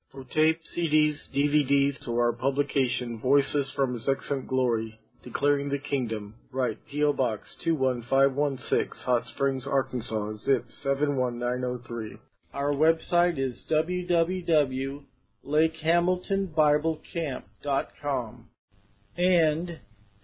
For tape, CDs, DVDs, to our publication, Voices from His Excellent Glory, Declaring the Kingdom, write P.O. Box 21516, Hot Springs, Arkansas, zip 71903. Our website is www.lakehamiltonbiblecamp.com and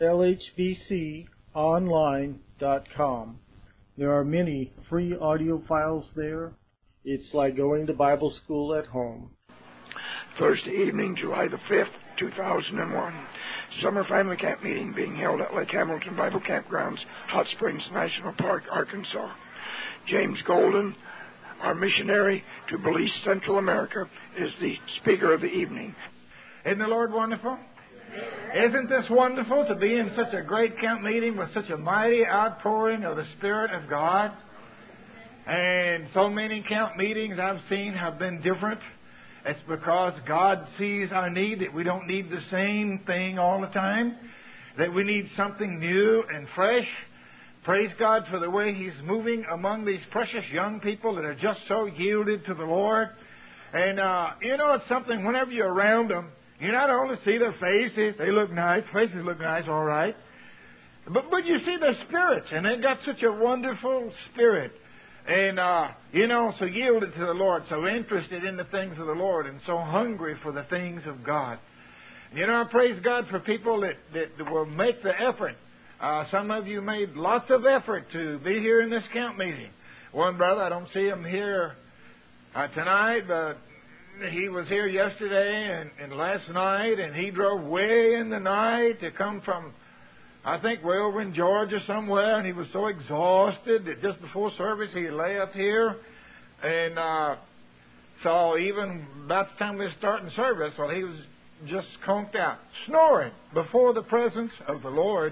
lhbconline.com. There are many free audio files there. It's like going to Bible school at home. Thursday evening, July the 5th, 2001. Summer Family Camp meeting being held at Lake Hamilton Bible Campgrounds, Hot Springs National Park, Arkansas. James Golden, our missionary to Belize, Central America, is the speaker of the evening. Isn't the Lord wonderful? Isn't this wonderful to be in such a great camp meeting with such a mighty outpouring of the Spirit of God? And so many camp meetings I've seen have been different. It's because God sees our need, that we don't need the same thing all the time, that we need something new and fresh. Praise God for the way He's moving among these precious young people that are just so yielded to the Lord. And, it's something, whenever you're around them, you not only see their faces, they look nice, faces look nice, all right, but you see their spirits, and they've got such a wonderful spirit. And, so yielded to the Lord, so interested in the things of the Lord, and so hungry for the things of God. I praise God for people that will make the effort. Some of you made lots of effort to be here in this camp meeting. One brother, I don't see him here tonight, but he was here yesterday and last night, and he drove way in the night to come from, I think, way over in Georgia somewhere, and he was so exhausted that just before service he lay up here. And so even about the time we were starting service, well, he was just conked out, snoring before the presence of the Lord,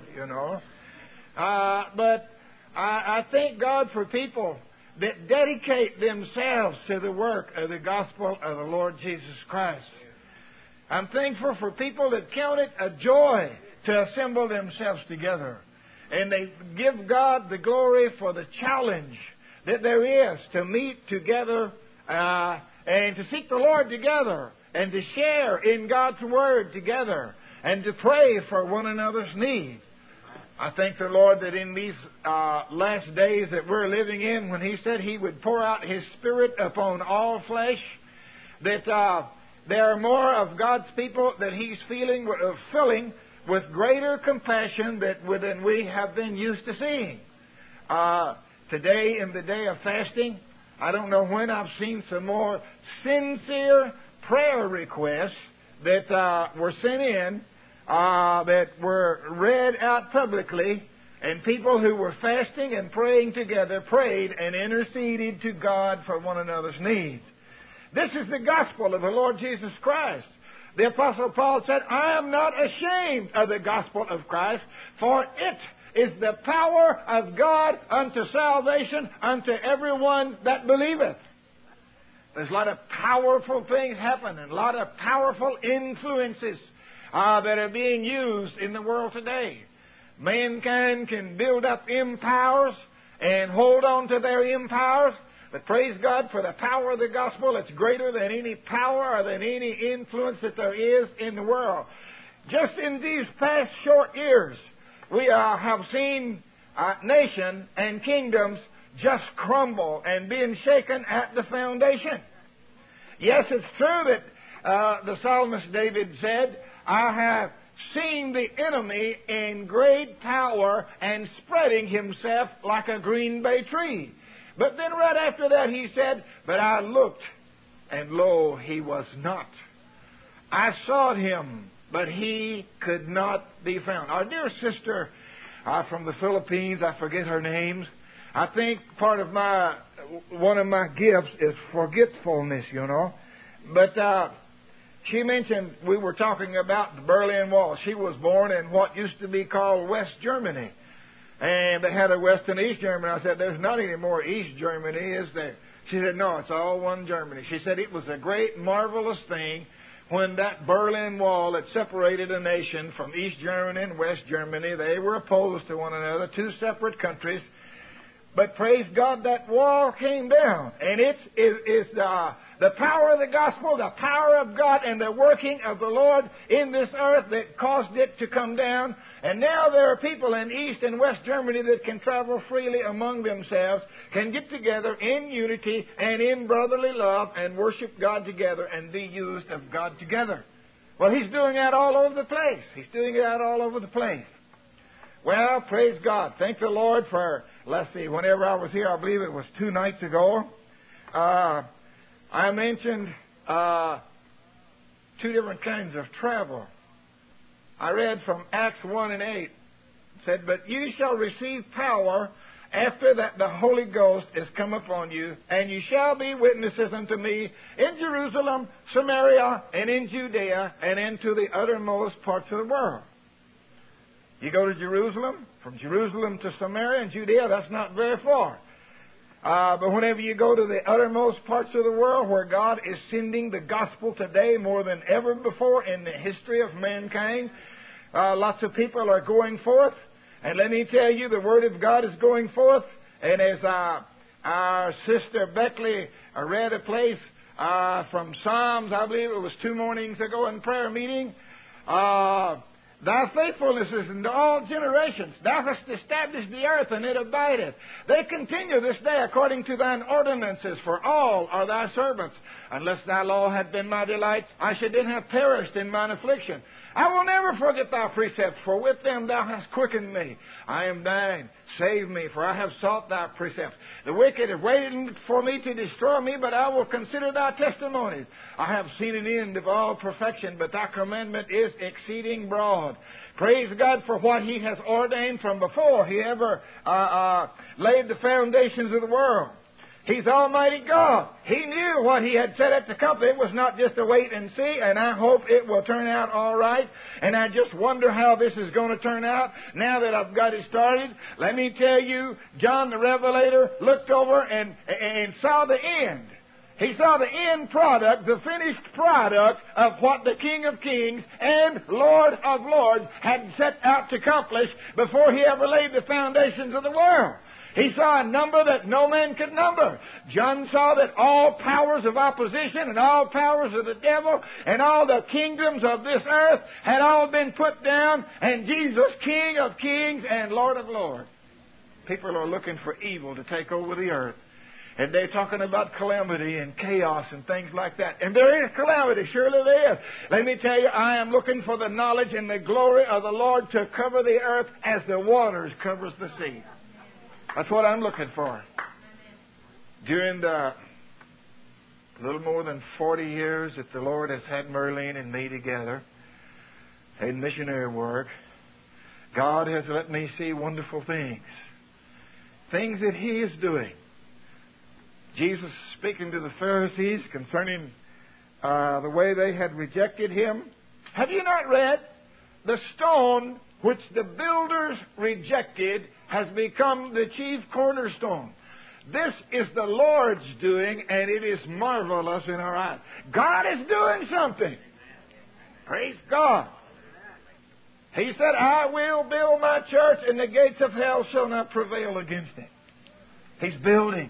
But I thank God for people that dedicate themselves to the work of the gospel of the Lord Jesus Christ. I'm thankful for people that count it a joy to assemble themselves together. And they give God the glory for the challenge that there is to meet together and to seek the Lord together and to share in God's Word together and to pray for one another's needs. I thank the Lord that in these last days that we're living in, when He said He would pour out His Spirit upon all flesh, that there are more of God's people that He's filling with greater compassion than we have been used to seeing. Today, in the day of fasting, I don't know when I've seen some more sincere prayer requests that were sent in, that were read out publicly, and people who were fasting and praying together prayed and interceded to God for one another's needs. This is the gospel of the Lord Jesus Christ. The Apostle Paul said, I am not ashamed of the gospel of Christ, for it is the power of God unto salvation unto everyone that believeth. There's a lot of powerful things happening, a lot of powerful influences that are being used in the world today. Mankind can build up empires and hold on to their empires, but praise God for the power of the gospel. It's greater than any power or than any influence that there is in the world. Just in these past short years, we have seen nations and kingdoms just crumble and being shaken at the foundation. Yes, it's true that the psalmist David said, I have seen the enemy in great power and spreading himself like a green bay tree. But then right after that he said, but I looked, and lo, he was not. I sought him, but he could not be found. Our dear sister from the Philippines, I forget her name. I think one of my gifts is forgetfulness, But she mentioned, we were talking about the Berlin Wall. She was born in what used to be called West Germany. And they had a West and East Germany. I said, there's not any more East Germany, is there? She said, no, it's all one Germany. She said it was a great, marvelous thing when that Berlin Wall that separated a nation from East Germany and West Germany, they were opposed to one another, two separate countries. But praise God, that wall came down. And it's the power of the gospel, the power of God, and the working of the Lord in this earth that caused it to come down. And now there are people in East and West Germany that can travel freely among themselves, can get together in unity and in brotherly love and worship God together and be used of God together. Well, He's doing that all over the place. He's doing that all over the place. Well, praise God. Thank the Lord for, let's see, whenever I was here, I believe it was 2 nights ago, I mentioned 2 different kinds of travel. I read from Acts 1 and 8. It said, "But you shall receive power after that the Holy Ghost is come upon you, and you shall be witnesses unto me in Jerusalem, Samaria, and in Judea, and into the uttermost parts of the world." You go to Jerusalem, from Jerusalem to Samaria and Judea, that's not very far. But whenever you go to the uttermost parts of the world where God is sending the gospel today more than ever before in the history of mankind, lots of people are going forth. And let me tell you, the Word of God is going forth. And as our sister Beckley read a place from Psalms, I believe it was 2 mornings ago in prayer meeting, "Thy faithfulness is unto all generations. Thou hast established the earth, and it abideth. They continue this day according to thine ordinances, for all are thy servants. Unless thy law had been my delight, I should then have perished in mine affliction. I will never forget thy precepts, for with them thou hast quickened me. I am thine. Save me, for I have sought thy precepts. The wicked have waited for me to destroy me, but I will consider thy testimonies. I have seen an end of all perfection, but thy commandment is exceeding broad." Praise God for what He has ordained from before He ever laid the foundations of the world. He's Almighty God. He knew what He had set at the company. It was not just a wait and see, and I hope it will turn out all right. And I just wonder how this is going to turn out now that I've got it started. Let me tell you, John the Revelator looked over and saw the end. He saw the end product, the finished product of what the King of Kings and Lord of Lords had set out to accomplish before He ever laid the foundations of the world. He saw a number that no man could number. John saw that all powers of opposition and all powers of the devil and all the kingdoms of this earth had all been put down, and Jesus, King of Kings and Lord of Lords. People are looking for evil to take over the earth. And they're talking about calamity and chaos and things like that. And there is calamity, surely there is. Let me tell you, I am looking for the knowledge and the glory of the Lord to cover the earth as the waters covers the sea. That's what I'm looking for. During the little more than 40 years that the Lord has had Merlene and me together in missionary work, God has let me see wonderful things. Things that He is doing. Jesus speaking to the Pharisees concerning the way they had rejected Him. Have you not read? The stone which the builders rejected has become the chief cornerstone. This is the Lord's doing, and it is marvelous in our eyes. God is doing something. Praise God. He said, "I will build my church, and the gates of hell shall not prevail against it." He's building.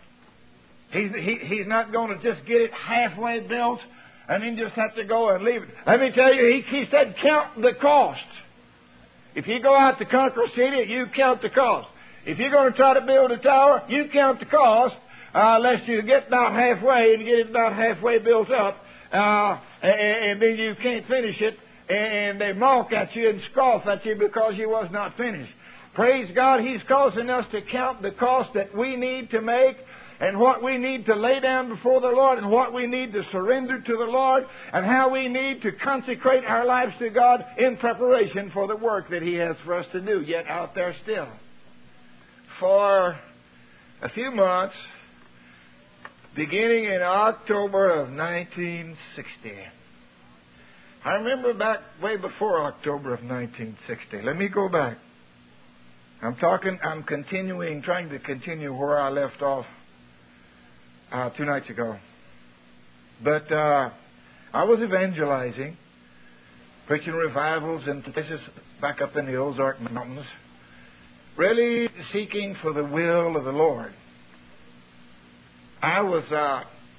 He's not going to just get it halfway built and then just have to go and leave it. Let me tell you, he said, count the cost. If you go out to Conquer City, you count the cost. If you're going to try to build a tower, you count the cost, lest you get about halfway and get it about halfway built up, and then you can't finish it, and they mock at you and scoff at you because you was not finished. Praise God, He's causing us to count the cost that we need to make, and what we need to lay down before the Lord, and what we need to surrender to the Lord, and how we need to consecrate our lives to God in preparation for the work that He has for us to do, yet out there still. For a few months, beginning in October of 1960, I remember back way before October of 1960. Let me go back. I'm trying to continue where I left off 2 nights ago. But I was evangelizing, preaching revivals in places back up in the Ozark Mountains, really seeking for the will of the Lord. I was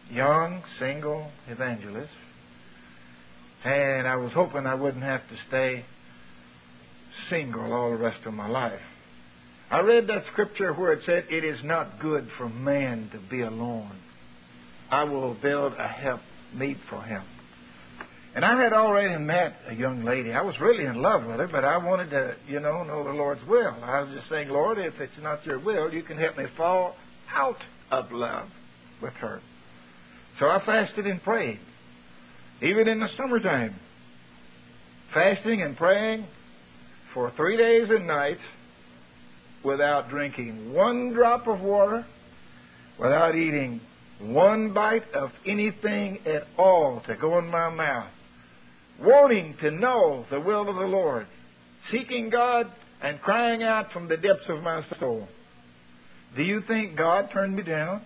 young, single evangelist. And I was hoping I wouldn't have to stay single all the rest of my life. I read that scripture where it said, "It is not good for man to be alone. I will build a help meet for him." And I had already met a young lady. I was really in love with her, but I wanted to, know the Lord's will. I was just saying, "Lord, if it's not your will, you can help me fall out of love with her." So I fasted and prayed, even in the summertime. Fasting and praying for 3 days and nights without drinking one drop of water, without eating one bite of anything at all to go in my mouth, wanting to know the will of the Lord, seeking God and crying out from the depths of my soul. Do you think God turned me down?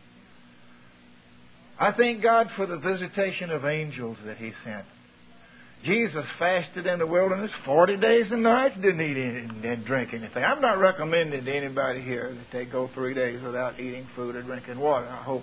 I thank God for the visitation of angels that He sent. Jesus fasted in the wilderness 40 days and nights, didn't eat and drink anything. I'm not recommending to anybody here that they go 3 days without eating food or drinking water. I hope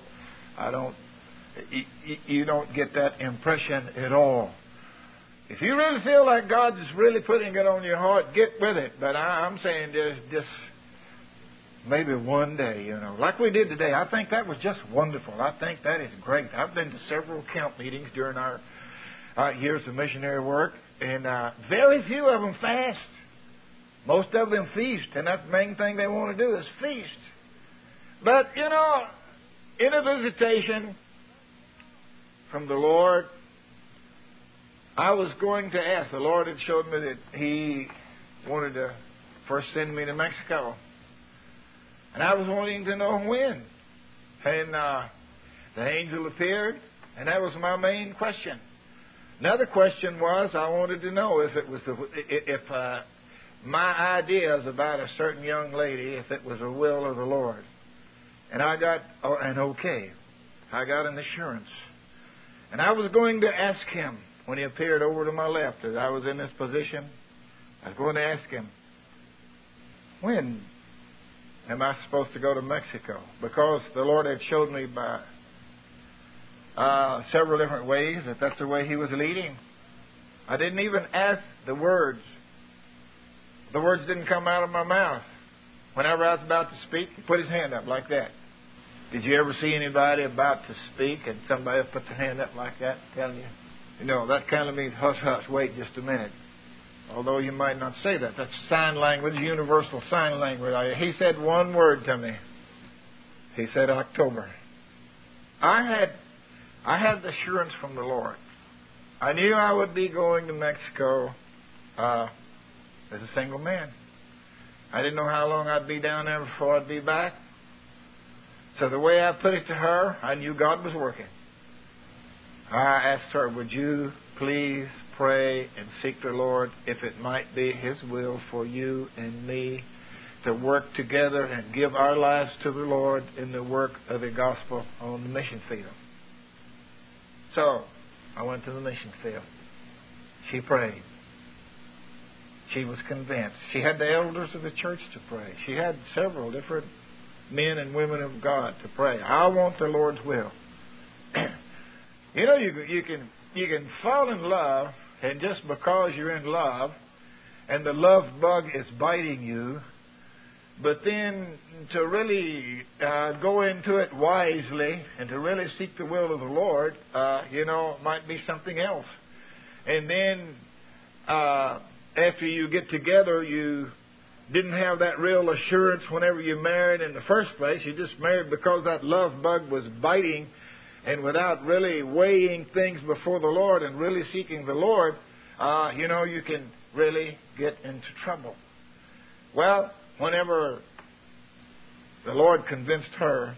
you don't get that impression at all. If you really feel like God's really putting it on your heart, get with it. But I'm saying there's just maybe one day, like we did today. I think that was just wonderful. I think that is great. I've been to several camp meetings during our years of missionary work, and very few of them fast. Most of them feast, and that's the main thing they want to do is feast. But, in a visitation from the Lord, I was going to ask. The Lord had showed me that He wanted to first send me to Mexico. And I was wanting to know when. And the angel appeared, and that was my main question. Another question was, I wanted to know if my ideas about a certain young lady, if it was the will of the Lord. And I got an okay. I got an assurance. And I was going to ask Him, when He appeared over to my left, as I was in this position, I was going to ask Him, when am I supposed to go to Mexico? Because the Lord had showed me by several different ways that that's the way He was leading. I didn't even ask the words. The words didn't come out of my mouth. Whenever I was about to speak, He put His hand up like that. Did you ever see anybody about to speak and somebody put their hand up like that, telling you? That kind of means hush, hush, wait just a minute. Although you might not say that. That's sign language, universal sign language. He said one word to me. He said October. I had the assurance from the Lord. I knew I would be going to Mexico as a single man. I didn't know how long I'd be down there before I'd be back. So the way I put it to her, I knew God was working. I asked her, would you please pray and seek the Lord if it might be His will for you and me to work together and give our lives to the Lord in the work of the gospel on the mission field. So I went to the mission field. She prayed. She was convinced. She had the elders of the church to pray. She had several different men and women of God to pray. I want the Lord's will. You can fall in love, and just because you're in love, and the love bug is biting you, but then to really go into it wisely and to really seek the will of the Lord, might be something else. And then after you get together, you didn't have that real assurance whenever you married in the first place. You just married because that love bug was biting, and without really weighing things before the Lord and really seeking the Lord, you can really get into trouble. Well, whenever the Lord convinced her,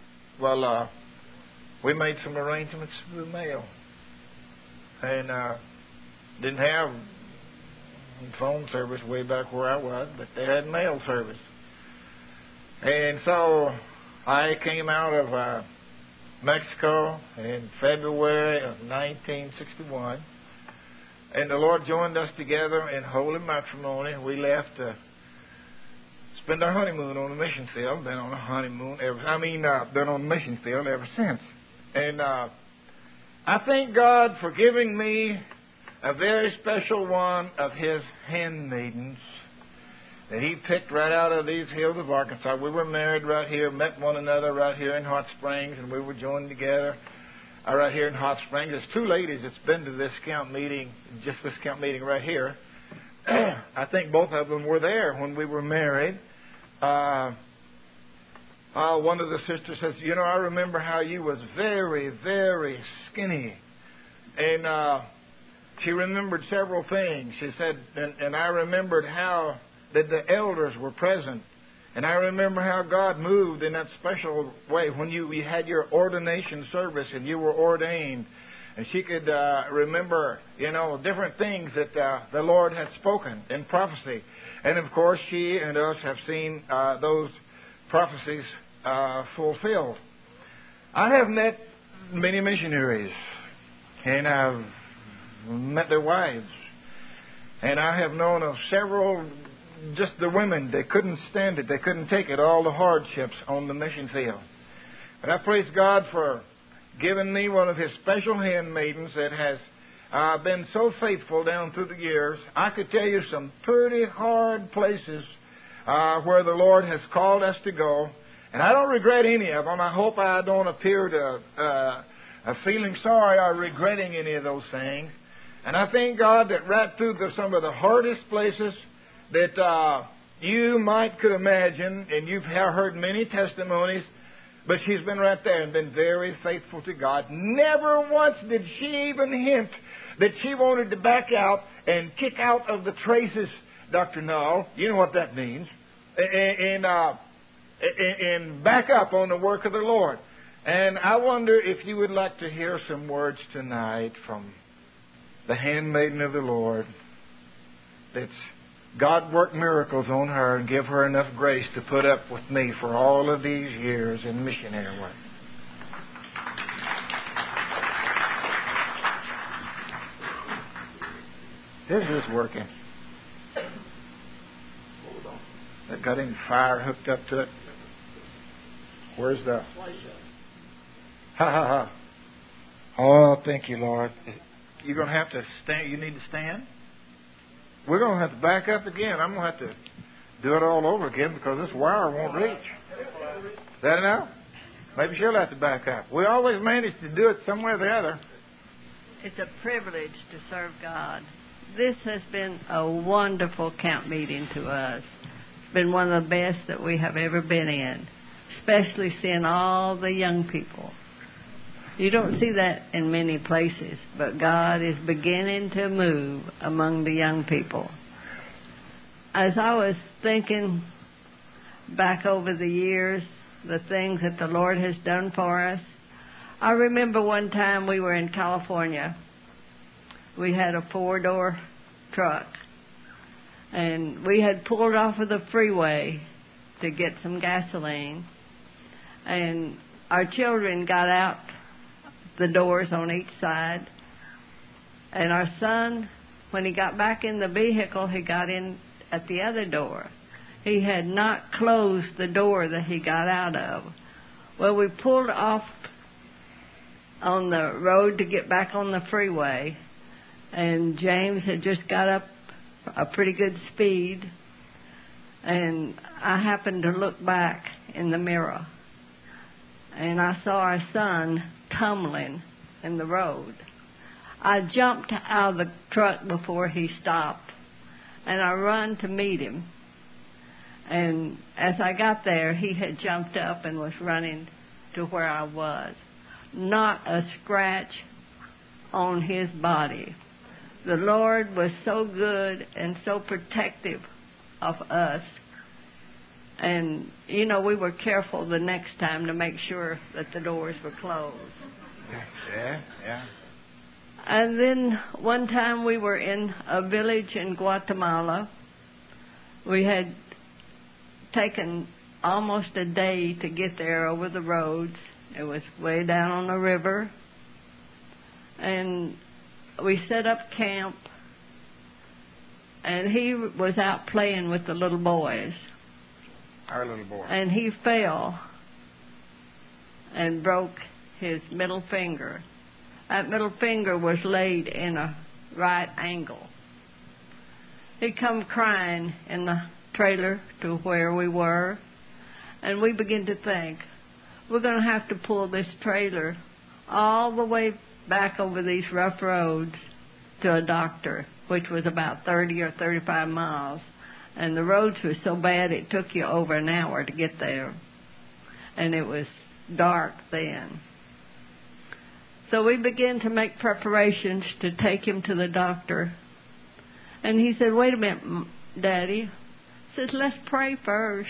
we made some arrangements through the mail. And didn't have phone service way back where I was, but they had mail service. And so I came out of Mexico in February of 1961, and the Lord joined us together in holy matrimony. We left to spend our honeymoon on the mission field. Been on a honeymoon been on the mission field ever since. And I thank God for giving me a very special one of His handmaidens that He picked right out of these hills of Arkansas. We were married right here, met one another right here in Hot Springs, and we were joined together right here in Hot Springs. There's two ladies that's been to this camp meeting, just this camp meeting right here. I think both of them were there when we were married. One of the sisters says, you know, I remember how you was very, very skinny. And she remembered several things. She said, and I remembered how that the elders were present. And I remember how God moved in that special way when you had your ordination service and you were ordained. And she could remember, you know, different things that the Lord had spoken in prophecy. And, of course, she and us have seen those prophecies fulfilled. I have met many missionaries, and I've met their wives. And I have known of several, just the women, they couldn't stand it. They couldn't take it, all the hardships on the mission field. But I praise God for giving me one of His special handmaidens that has been so faithful down through the years. I could tell you some pretty hard places where the Lord has called us to go. And I don't regret any of them. I hope I don't appear to feeling sorry or regretting any of those things. And I thank God that right through some of the hardest places that you could imagine, and you've heard many testimonies, but she's been right there and been very faithful to God. Never once did she even hint that she wanted to back out and kick out of the traces, Dr. Null. You know what that means. And back up on the work of the Lord. And I wonder if you would like to hear some words tonight from the handmaiden of the Lord. That's God worked miracles on her and give her enough grace to put up with me for all of these years in missionary work. This is working. Hold on. That got any fire hooked up to it? Where's the... Ha ha ha. Oh, thank you, Lord. You're going to have to stand. You need to stand? We're going to have to back up again. I'm going to have to do it all over again because this wire won't reach. Is that enough? Maybe she'll have to back up. We always manage to do it some way or the other. It's a privilege to serve God. This has been a wonderful camp meeting to us. It's been one of the best that we have ever been in, especially seeing all the young people. You don't see that in many places, but God is beginning to move among the young people. As I was thinking back over the years, the things that the Lord has done for us, I remember one time we were in California. We had a 4-door truck, and we had pulled off of the freeway to get some gasoline, and our children got out the doors on each side, and our son, when he got back in the vehicle, he got in at the other door. He had not closed the door that he got out of. Well, we pulled off on the road to get back on the freeway, and James had just got up a pretty good speed, and I happened to look back in the mirror, and I saw our son tumbling in the road. I jumped out of the truck before he stopped, and I run to meet him. And as I got there, he had jumped up and was running to where I was. Not a scratch on his body. The Lord was so good and so protective of us. And, you know, we were careful the next time to make sure that the doors were closed. Yeah. And then one time we were in a village in Guatemala. We had taken almost a day to get there over the roads. It was way down on the river. And we set up camp. And he was out playing with the little boys. Our little boy. And he fell and broke his middle finger. That middle finger was laid in a right angle. He come crying in the trailer to where we were, and we began to think, we're going to have to pull this trailer all the way back over these rough roads to a doctor, which was about 30 or 35 miles. And the roads were so bad it took you over an hour to get there. And it was dark then. So we began to make preparations to take him to the doctor. And he said, wait a minute, Daddy. He says, let's pray first.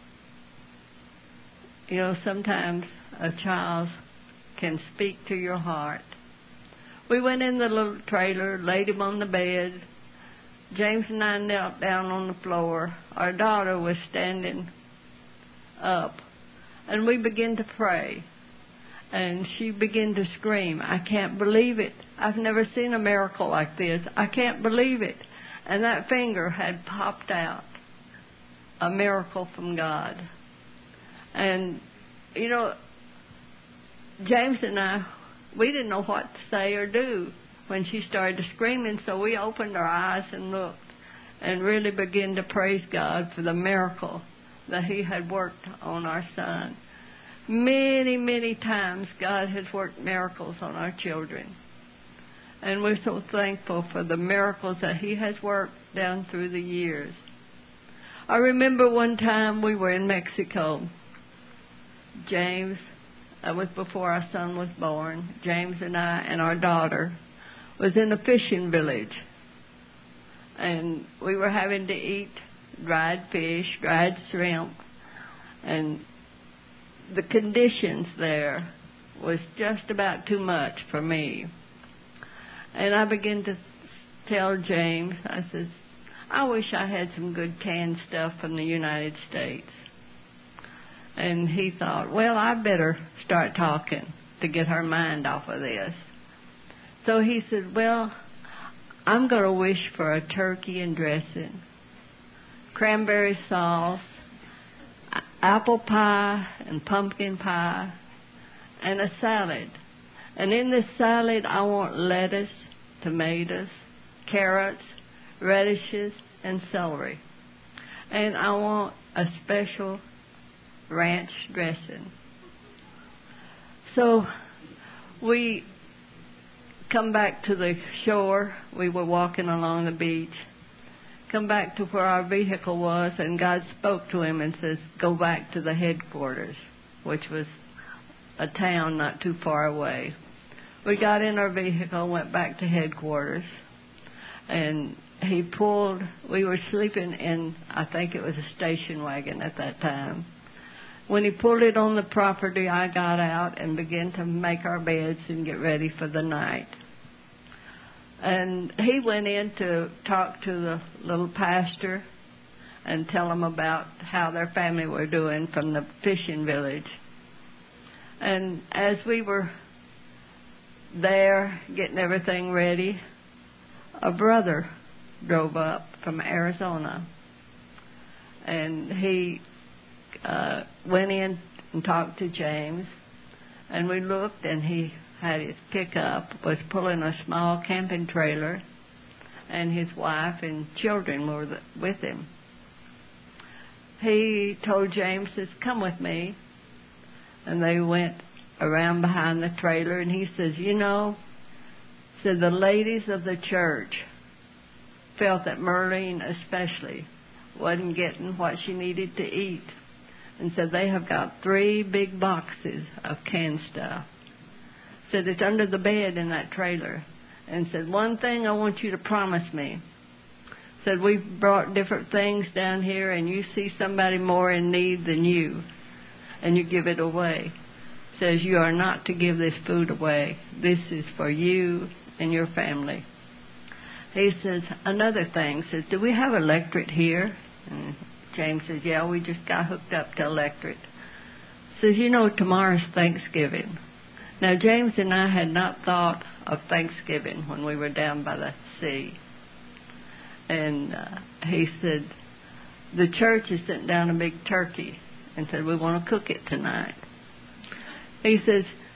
You know, sometimes a child can speak to your heart. We went in the little trailer, laid him on the bed. James and I knelt down on the floor. Our daughter was standing up. And we began to pray. And she began to scream, I can't believe it. I've never seen a miracle like this. I can't believe it. And that finger had popped out. A miracle from God. And, you know, James and I, we didn't know what to say or do when she started screaming, so we opened our eyes and looked and really began to praise God for the miracle that He had worked on our son. Many, many times God has worked miracles on our children. And we're so thankful for the miracles that He has worked down through the years. I remember one time we were in Mexico. James, that was before our son was born. James and I and our daughter was in a fishing village. And we were having to eat dried fish, dried shrimp. And the conditions there was just about too much for me. And I began to tell James, I said, I wish I had some good canned stuff from the United States. And he thought, well, I better start talking to get her mind off of this. So he said, well, I'm going to wish for a turkey and dressing, cranberry sauce, apple pie and pumpkin pie, and a salad. And in this salad, I want lettuce, tomatoes, carrots, radishes, and celery. And I want a special ranch dressing. So we come back to the shore. We were walking along the beach. Come back to where our vehicle was, and God spoke to him and says, go back to the headquarters, which was a town not too far away. We got in our vehicle and went back to headquarters. And he pulled, we were sleeping in, I think it was a station wagon at that time. When he pulled it on the property, I got out and began to make our beds and get ready for the night. And he went in to talk to the little pastor and tell him about how their family were doing from the fishing village. And as we were there getting everything ready, a brother drove up from Arizona. And he went in and talked to James. And we looked, and he had his pickup, was pulling a small camping trailer, and his wife and children were with him. He told James, says, come with me. And they went around behind the trailer, and he says, you know, said the ladies of the church felt that Merlene especially wasn't getting what she needed to eat. And said they have got 3 big boxes of canned stuff. Said it's under the bed in that trailer. And said, one thing I want you to promise me. Said we've brought different things down here, and you see somebody more in need than you, and you give it away. Says you are not to give this food away. This is for you and your family. He says, another thing, says, do we have electric here? And James says, yeah, we just got hooked up to electric. Says, you know, tomorrow's Thanksgiving. Now, James and I had not thought of Thanksgiving when we were down by the sea. And he said, the church has sent down a big turkey and said, we want to cook it tonight. He says,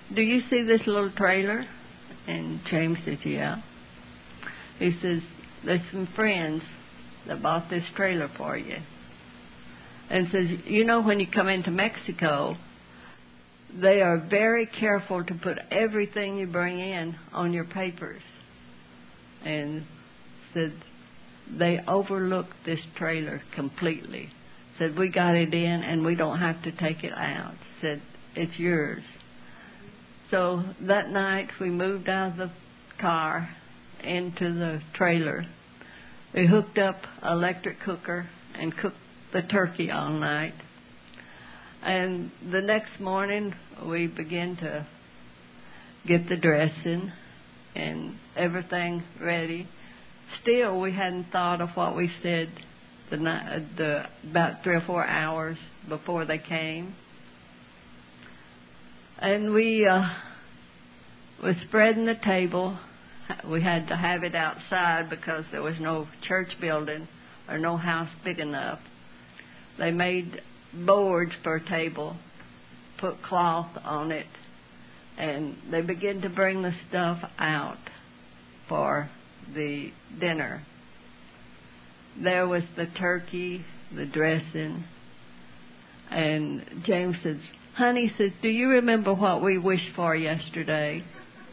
do you see this little trailer? And James says, yeah. He says, there's some friends that bought this trailer for you. And says, you know, when you come into Mexico, they are very careful to put everything you bring in on your papers. And said, they overlooked this trailer completely. Said, we got it in and we don't have to take it out. Said, it's yours. So that night we moved out of the car into the trailer. We hooked up an electric cooker and cooked the turkey all night. And the next morning we began to get the dressing and everything ready. Still, we hadn't thought of what we said about 3 or 4 hours before they came. And we was spreading the table. We had to have it outside because there was no church building or no house big enough. They made boards for a table, put cloth on it, and they began to bring the stuff out for the dinner. There was the turkey, the dressing, and James says, honey, says, do you remember what we wished for yesterday?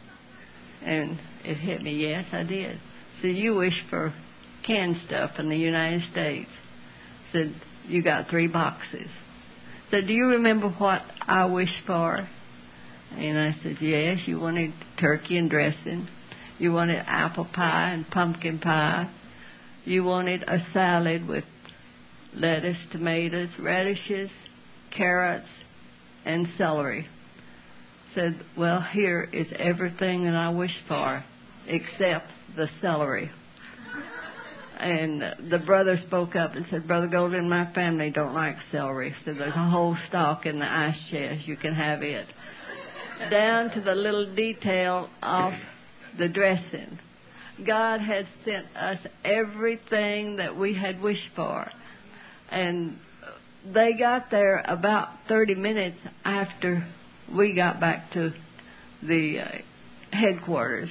And it hit me, yes, I did. So you wished for canned stuff in the United States. Said, you got 3 boxes. So do you remember what I wished for? And I said, yes, you wanted turkey and dressing. You wanted apple pie and pumpkin pie. You wanted a salad with lettuce, tomatoes, radishes, carrots, and celery. Said, well, here is everything that I wished for except the celery. And the brother spoke up and said, Brother Golden, my family don't like celery. So there's a whole stalk in the ice chest. You can have it. Down to the little detail of the dressing. God had sent us everything that we had wished for. And they got there about 30 minutes after we got back to the headquarters.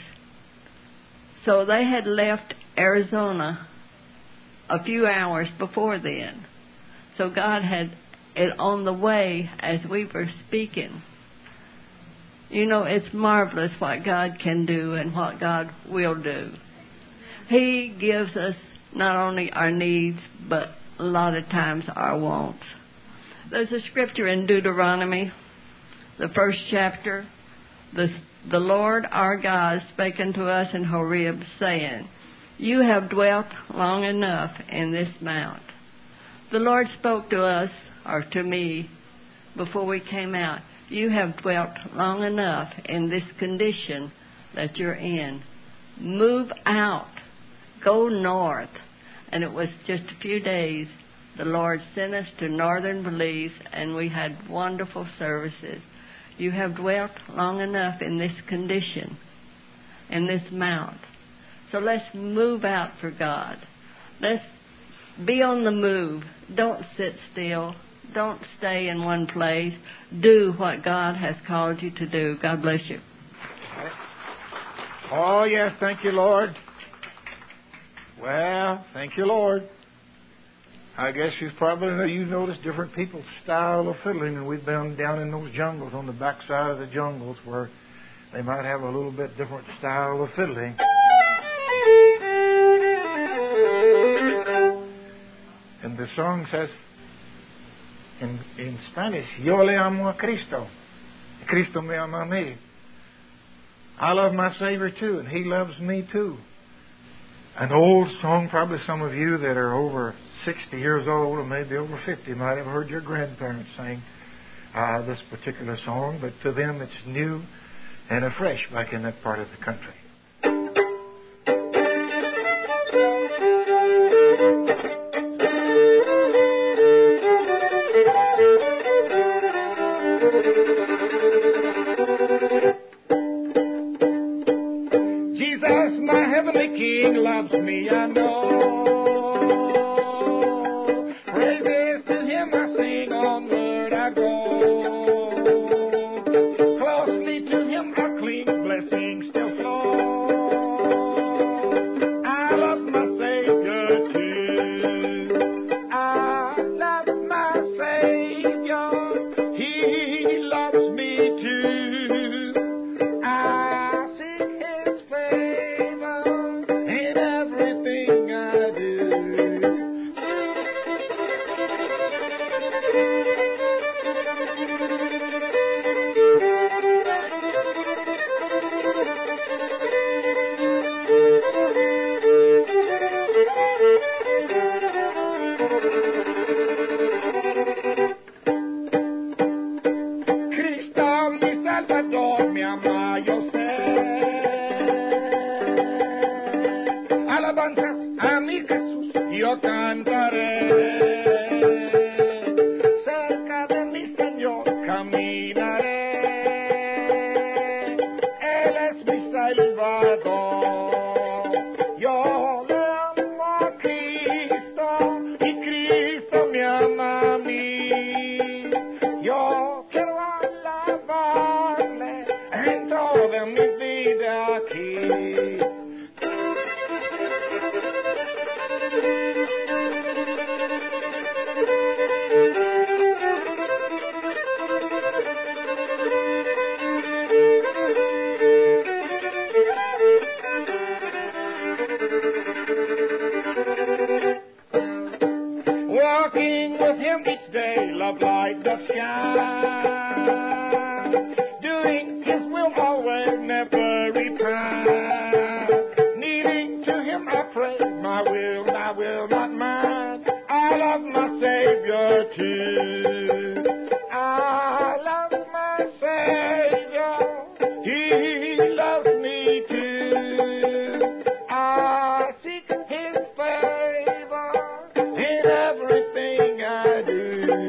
So they had left Arizona a few hours before then. So God had it on the way as we were speaking. You know, it's marvelous what God can do and what God will do. He gives us not only our needs, but a lot of times our wants. There's a scripture in Deuteronomy, the 1st chapter. The Lord our God spake unto us in Horeb, saying, you have dwelt long enough in this mount. The Lord spoke to us, or to me, before we came out. You have dwelt long enough in this condition that you're in. Move out. Go north. And it was just a few days. The Lord sent us to northern Belize, and we had wonderful services. You have dwelt long enough in this condition, in this mount. So let's move out for God. Let's be on the move. Don't sit still. Don't stay in one place. Do what God has called you to do. God bless you. Oh, yes, thank you, Lord. Well, thank you, Lord. I guess you've noticed different people's style of fiddling, and we've been down in those jungles on the backside of the jungles where they might have a little bit different style of fiddling. And the song says in Spanish, Yo le amo a Cristo. Cristo me ama a mí. I love my Savior too, and He loves me too. An old song, probably some of you that are over 60 years old or maybe over 50 might have heard your grandparents sing this particular song, but to them it's new and afresh back in that part of the country. Jesus, my heavenly King, loves me, I know. Praises to Him I sing, onward I go. Closely to alabanzas a mi Jesús yo cantaré. Cerca de mi Señor caminaré. Él es mi Salvador. Yo le amo a Cristo y Cristo me ama a mí. Yo quiero alabarle en toda mi vida aquí. Walking with Him each day, love light doth shine. Doing His will always, never repine. Needing to Him I pray, my will not mine. I love my Savior too. I love my Savior. He loves me too. I seek His favor in everything I do.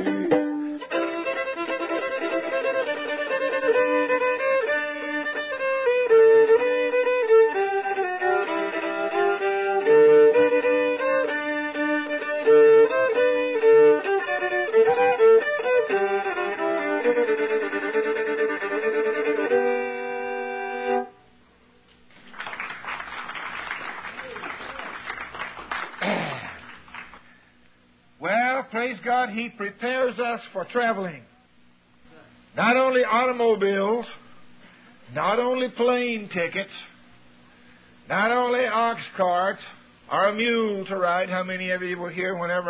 Well, praise God, He prepares us for traveling. Not only automobiles, not only plane tickets, not only ox carts, or a mule to ride. How many of you were here whenever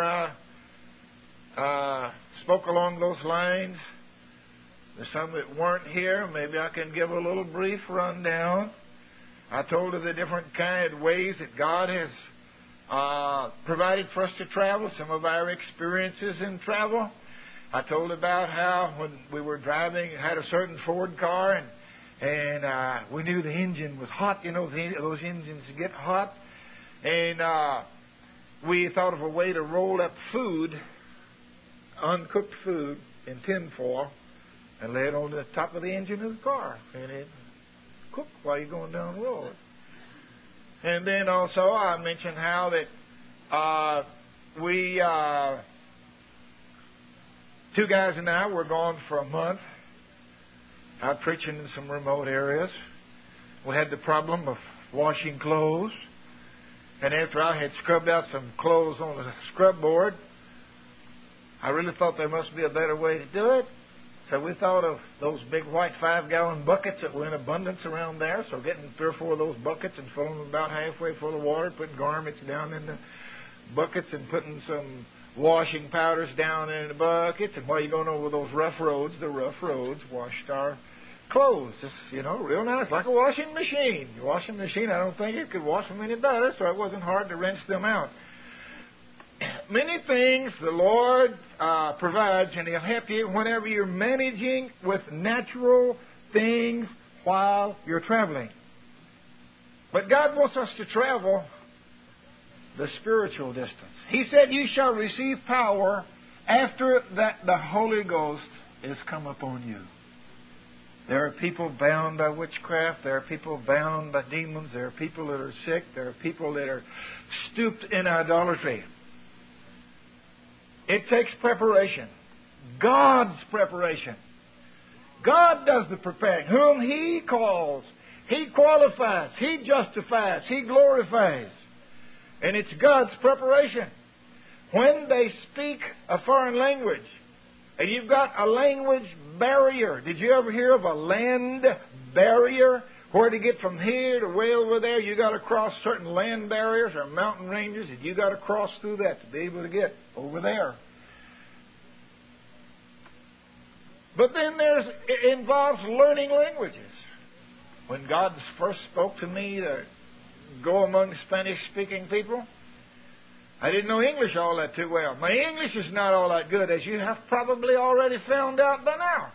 I spoke along those lines? There's some that weren't here. Maybe I can give a little brief rundown. I told of the different kind of ways that God has provided for us to travel, some of our experiences in travel. I told about how when we were driving, had a certain Ford car, and we knew the engine was hot. You know, those engines get hot. And we thought of a way to roll up food, uncooked food, in tin foil, and lay it on the top of the engine of the car. And it cooked while you're going down the road. And then also I mentioned how that we, two guys and I, were gone for a month out preaching in some remote areas. We had the problem of washing clothes. And after I had scrubbed out some clothes on the scrub board, I really thought there must be a better way to do it. So we thought of those big white 5-gallon buckets that were in abundance around there. So getting 3 or 4 of those buckets and filling them about halfway full of water, putting garments down in the buckets and putting some washing powders down in the buckets. And while you're going over those rough roads, the rough roads washed our clothes. Just, real nice, like a washing machine. The washing machine, I don't think it could wash them any better, so it wasn't hard to rinse them out. Many things the Lord provides, and He'll help you whenever you're managing with natural things while you're traveling. But God wants us to travel the spiritual distance. He said, "You shall receive power after that the Holy Ghost is come upon you." There are people bound by witchcraft. There are people bound by demons. There are people that are sick. There are people that are stooped in idolatry. It takes preparation. God's preparation. God does the preparing. Whom He calls, He qualifies, He justifies, He glorifies. And it's God's preparation. When they speak a foreign language, and you've got a language barrier. Did you ever hear of a land barrier? Where to get from here to way over there, you got to cross certain land barriers or mountain ranges, and you got to cross through that to be able to get over there. But then it involves learning languages. When God first spoke to me to go among Spanish-speaking people, I didn't know English all that too well. My English is not all that good, as you have probably already found out by now.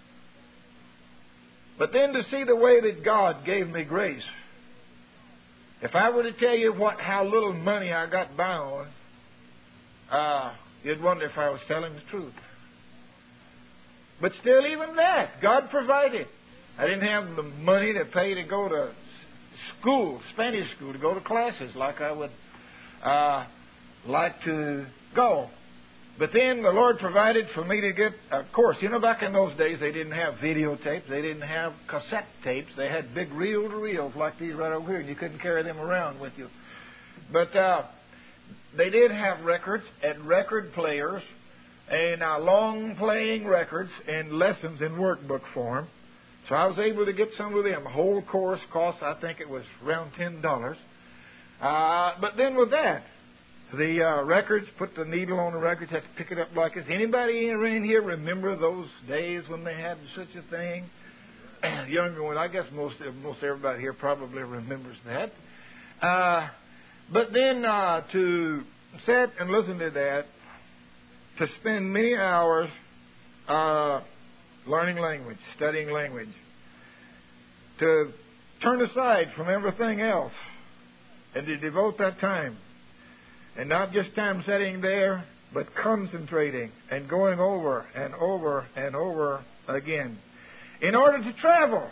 But then to see the way that God gave me grace If I were to tell you how little money I got by on, you'd wonder if I was telling the truth. But still, even that, God provided. I didn't have the money to pay to go to school, Spanish school, to go to classes like I would like to go. But then the Lord provided for me to get a course. You know, back in those days, they didn't have videotapes. They didn't have cassette tapes. They had big reel-to-reels like these right over here, and you couldn't carry them around with you. But they did have records and record players and long-playing records and lessons in workbook form. So I was able to get some of them. The whole course cost, I think it was around $10. But then with that, the records, put the needle on the records, had to pick it up like this. Anybody around here remember those days when they had such a thing? Younger one, I guess most everybody here probably remembers that. But then to sit and listen to that, to spend many hours learning language, studying language, to turn aside from everything else and to devote that time. And not just time sitting there, but concentrating and going over and over and over again. In order to travel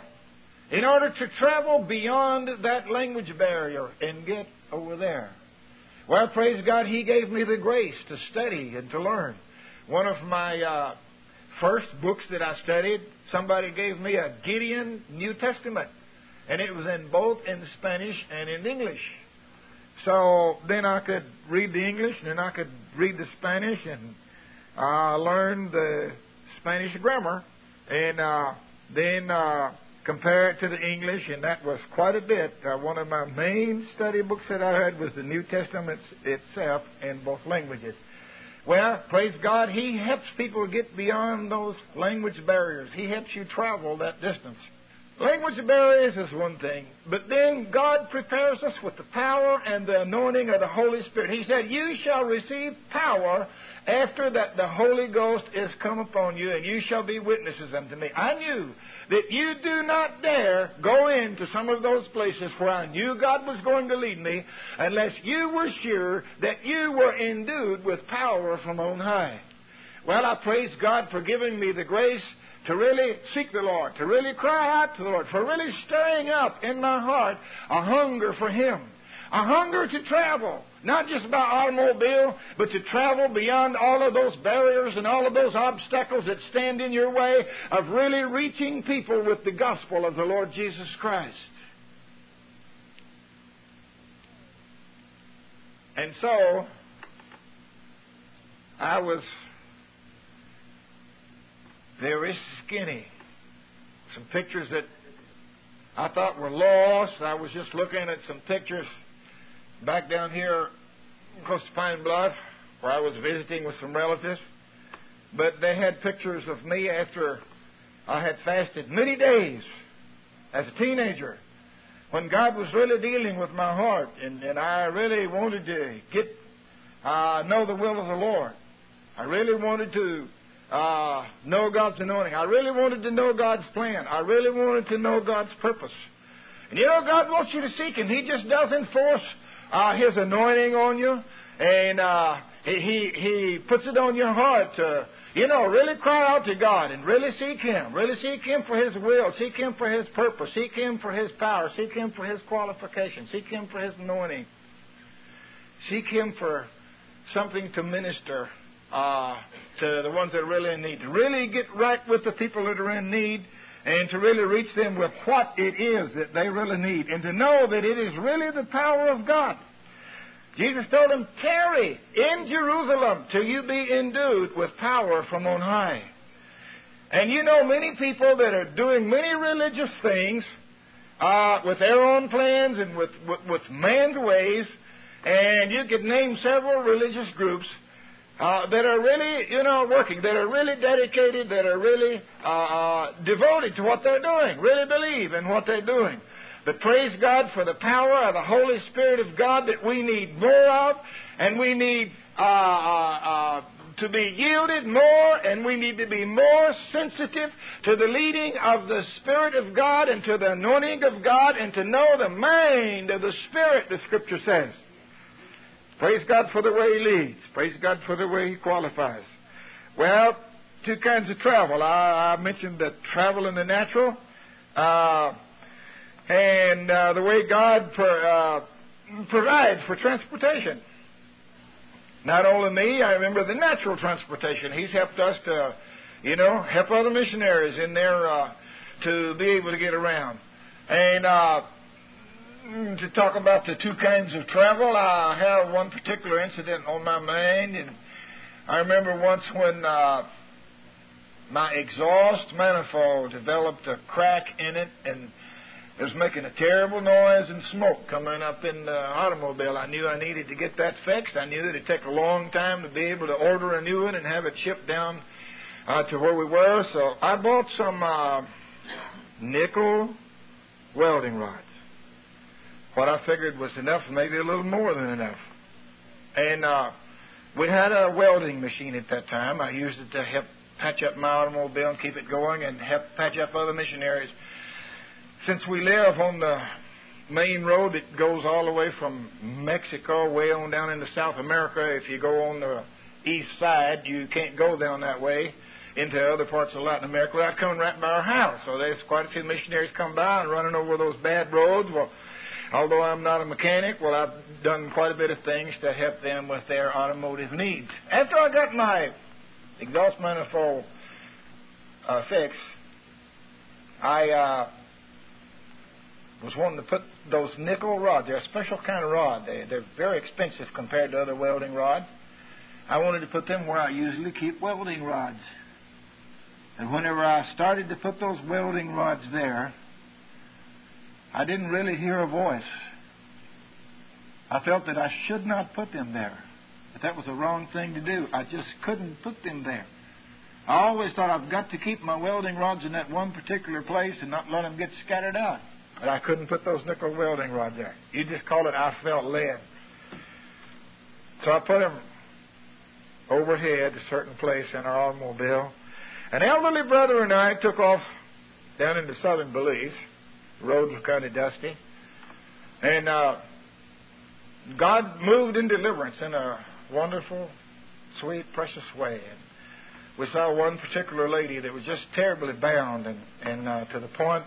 beyond that language barrier and get over there. Well, praise God, He gave me the grace to study and to learn. One of my first books that I studied, somebody gave me a Gideon New Testament. And it was both in Spanish and in English. So then I could read the English, and then I could read the Spanish, and learn the Spanish grammar, and then compare it to the English, and that was quite a bit. One of my main study books that I had was the New Testament itself in both languages. Well, praise God, He helps people get beyond those language barriers. He helps you travel that distance. Language barriers is one thing, but then God prepares us with the power and the anointing of the Holy Spirit. He said, "You shall receive power after that the Holy Ghost is come upon you, and you shall be witnesses unto me." I knew that you do not dare go into some of those places where I knew God was going to lead me unless you were sure that you were endued with power from on high. Well, I praise God for giving me the grace to really seek the Lord, to really cry out to the Lord, for really stirring up in my heart a hunger for Him, a hunger to travel, not just by automobile, but to travel beyond all of those barriers and all of those obstacles that stand in your way of really reaching people with the gospel of the Lord Jesus Christ. And so, I was very skinny. Some pictures that I thought were lost. I was just looking at some pictures back down here close to Pine Bluff where I was visiting with some relatives. But they had pictures of me after I had fasted many days as a teenager, when God was really dealing with my heart, and I really wanted to know the will of the Lord. I really wanted to know God's anointing. I really wanted to know God's plan. I really wanted to know God's purpose. And you know, God wants you to seek Him. He just doesn't force His anointing on you, and He puts it on your heart to, really cry out to God and really seek Him. Really seek Him for His will. Seek Him for His purpose. Seek Him for His power. Seek Him for His qualifications. Seek Him for His anointing. Seek Him for something to minister to the ones that are really in need, to really get right with the people that are in need, and to really reach them with what it is that they really need, and to know that it is really the power of God. Jesus told them, "Tarry in Jerusalem till you be endued with power from on high." And you know many people that are doing many religious things with their own plans and with man's ways, and you could name several religious groups that are really, working, that are really dedicated, that are really devoted to what they're doing, really believe in what they're doing. But praise God for the power of the Holy Spirit of God that we need more of, and we need to be yielded more, and we need to be more sensitive to the leading of the Spirit of God and to the anointing of God, and to know the mind of the Spirit, the Scripture says. Praise God for the way He leads. Praise God for the way He qualifies. Well, two kinds of travel. I mentioned the travel in the natural, and the way God provides for transportation. Not only me, I remember the natural transportation. He's helped us to, help other missionaries in there to be able to get around. And to talk about the two kinds of travel, I have one particular incident on my mind. And I remember once when my exhaust manifold developed a crack in it, and it was making a terrible noise and smoke coming up in the automobile. I knew I needed to get that fixed. I knew that it'd take a long time to be able to order a new one and have it shipped down to where we were. So I bought some nickel welding rods. What I figured was enough, maybe a little more than enough. And we had a welding machine at that time. I used it to help patch up my automobile and keep it going, and help patch up other missionaries. Since we live on the main road that goes all the way from Mexico way on down into South America, if you go on the east side, you can't go down that way into other parts of Latin America without coming right by our house. So there's quite a few missionaries come by and running over those bad roads. Well, although I'm not a mechanic, I've done quite a bit of things to help them with their automotive needs. After I got my exhaust manifold fixed, I was wanting to put those nickel rods. They're a special kind of rod. They're very expensive compared to other welding rods. I wanted to put them where I usually keep welding rods. And whenever I started to put those welding rods there, I didn't really hear a voice. I felt that I should not put them there. That that was the wrong thing to do. I just couldn't put them there. I always thought I've got to keep my welding rods in that one particular place and not let them get scattered out. But I couldn't put those nickel welding rods there. You just call it, I felt led. So I put them overhead a certain place in our automobile. An elderly brother and I took off down into southern Belize. The roads were kind of dusty. And God moved in deliverance in a wonderful, sweet, precious way. And we saw one particular lady that was just terribly bound and to the point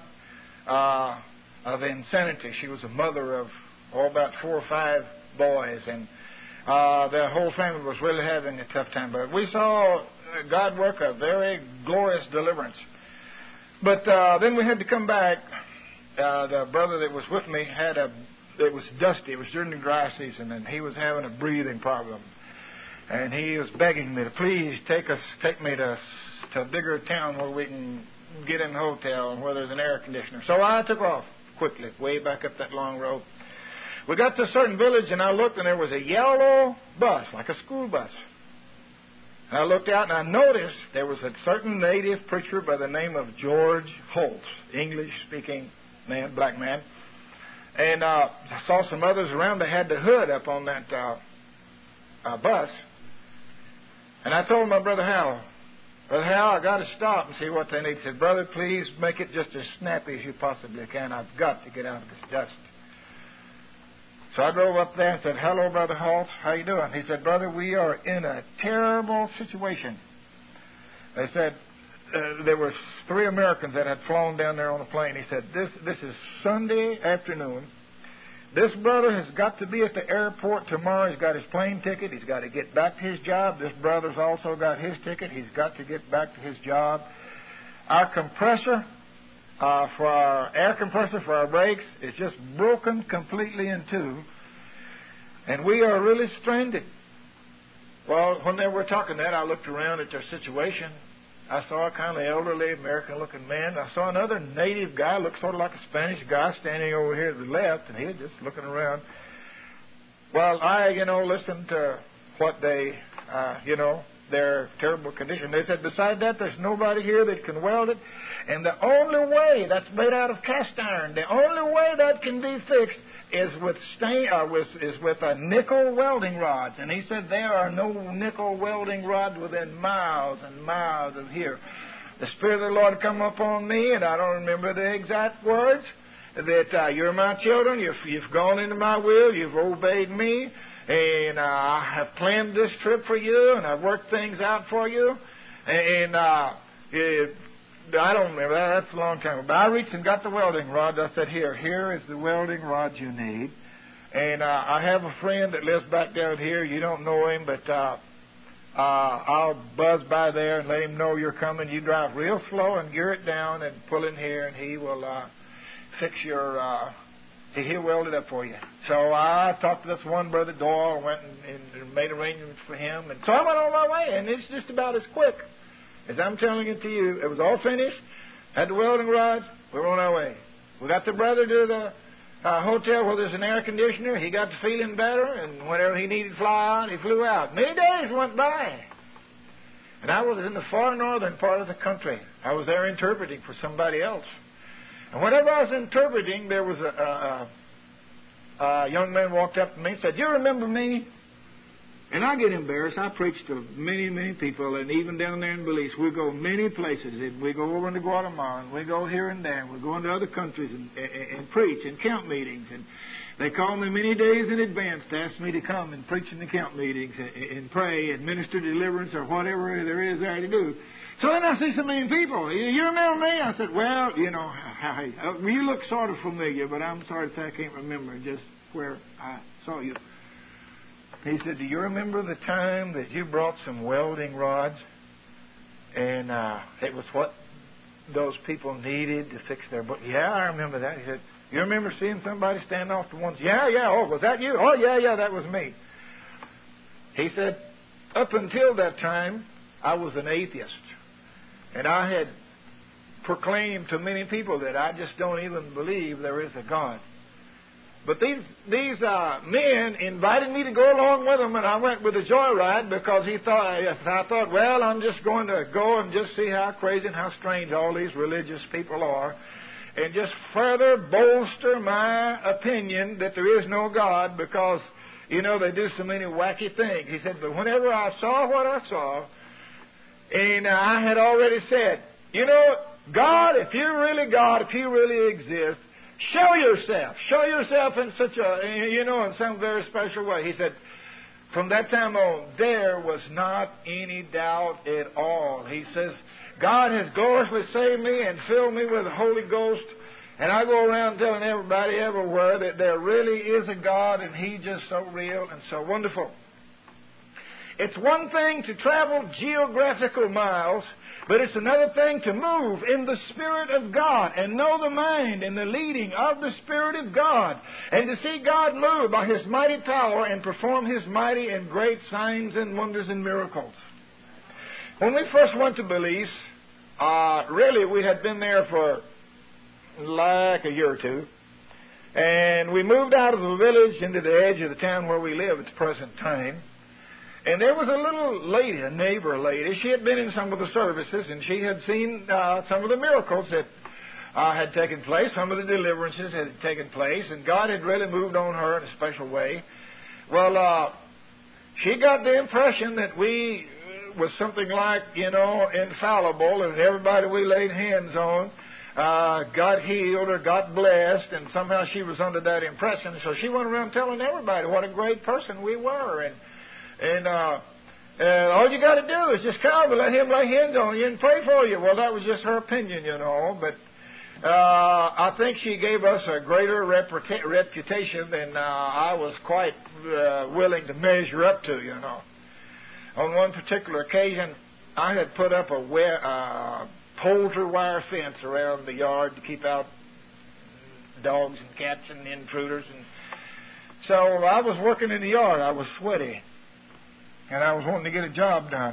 of insanity. She was a mother of about 4 or 5 boys, and their whole family was really having a tough time. But we saw God work a very glorious deliverance. But then we had to come back. The brother that was with me it was dusty. It was during the dry season, and he was having a breathing problem. And he was begging me to please take me to a bigger town where we can get in a hotel and where there's an air conditioner. So I took off quickly, way back up that long road. We got to a certain village, and I looked, and there was a yellow bus, like a school bus. And I looked out, and I noticed there was a certain native preacher by the name of George Holtz, English-speaking man, black man. And I saw some others around. They had the hood up on that bus. And I told my brother Hal, I got to stop and see what they need. He said, brother, please make it just as snappy as you possibly can. I've got to get out of this dust. So I drove up there and said, hello, Brother Holtz. How you doing? He said, brother, we are in a terrible situation. They said, there were 3 Americans that had flown down there on a plane. He said, this is Sunday afternoon. This brother has got to be at the airport tomorrow. He's got his plane ticket. He's got to get back to his job. This brother's also got his ticket. He's got to get back to his job. Our compressor, for our air compressor for our brakes, is just broken completely in 2. And we are really stranded. Well, when they were talking that, I looked around at their situation. I saw a kind of elderly, American-looking man. I saw another native guy, looked sort of like a Spanish guy, standing over here to the left, and he was just looking around. Well, I, listened to what they, their terrible condition. They said, beside that, there's nobody here that can weld it. And the only way that's made out of cast iron, the only way that can be fixed, is with nickel welding rods. And he said there are no nickel welding rods within miles and miles of here. The Spirit of the Lord come upon me, and I don't remember the exact words, that you're my children, you've gone into my will, you've obeyed me, and I have planned this trip for you, and I've worked things out for you. And I don't remember that. That's a long time ago. But I reached and got the welding rods. I said, here is the welding rods you need. And I have a friend that lives back down here. You don't know him, but I'll buzz by there and let him know you're coming. You drive real slow and gear it down and pull in here, and he will fix your... He'll weld it up for you. So I talked to this one brother, Doyle, went and made arrangements for him. And so I went on my way, and it's just about as quick as I'm telling it to you. It was all finished. Had the welding rods. We were on our way. We got the brother to the hotel where there's an air conditioner. He got to feeling better, and whenever he needed to fly out, he flew out. Many days went by. And I was in the far northern part of the country. I was there interpreting for somebody else. And whenever I was interpreting, there was a young man walked up to me and said, "You remember me?" And I get embarrassed. I preach to many, many people, and even down there in Belize, we go many places. We go over into Guatemala, and we go here and there. We go into other countries and preach and camp meetings. And they call me many days in advance to ask me to come and preach in the camp meetings and pray and minister deliverance or whatever there is there to do. So then I see so many people. You remember me? I said, well, you look sort of familiar, but I'm sorry to say I can't remember just where I saw you. He said, do you remember the time that you brought some welding rods? And it was what those people needed to fix their boat. Yeah, I remember that. He said, you remember seeing somebody stand off the ones? Yeah. Oh, was that you? Oh, yeah, that was me. He said, up until that time, I was an atheist. And I had proclaimed to many people that I just don't even believe there is a God. But these men invited me to go along with them, and I went with a joyride because I thought, well, I'm just going to go and just see how crazy and how strange all these religious people are, and just further bolster my opinion that there is no God because, they do so many wacky things. He said, but whenever I saw what I saw, and I had already said, God, if you're really God, if you really exist, show yourself in such in some very special way. He said, from that time on, there was not any doubt at all. He says, God has gloriously saved me and filled me with the Holy Ghost, and I go around telling everybody everywhere that there really is a God, and He's just so real and so wonderful. It's one thing to travel geographical miles, but it's another thing to move in the Spirit of God and know the mind and the leading of the Spirit of God and to see God move by His mighty power and perform His mighty and great signs and wonders and miracles. When we first went to Belize, really we had been there for like a year or two, and we moved out of the village into the edge of the town where we live at the present time. And there was a little lady, a neighbor lady. She had been in some of the services, and she had seen some of the miracles that had taken place, some of the deliverances had taken place, and God had really moved on her in a special way. Well, she got the impression that we was something like, infallible, and everybody we laid hands on got healed or got blessed, and somehow she was under that impression. So she went around telling everybody what a great person we were, and all you got to do is just come and let Him lay hands on you and pray for you. Well, that was just her opinion, but I think she gave us a greater reputation than I was quite willing to measure up to, On one particular occasion, I had put up a poultry wire fence around the yard to keep out dogs and cats and intruders. And so I was working in the yard. I was sweaty. And I was wanting to get a job done.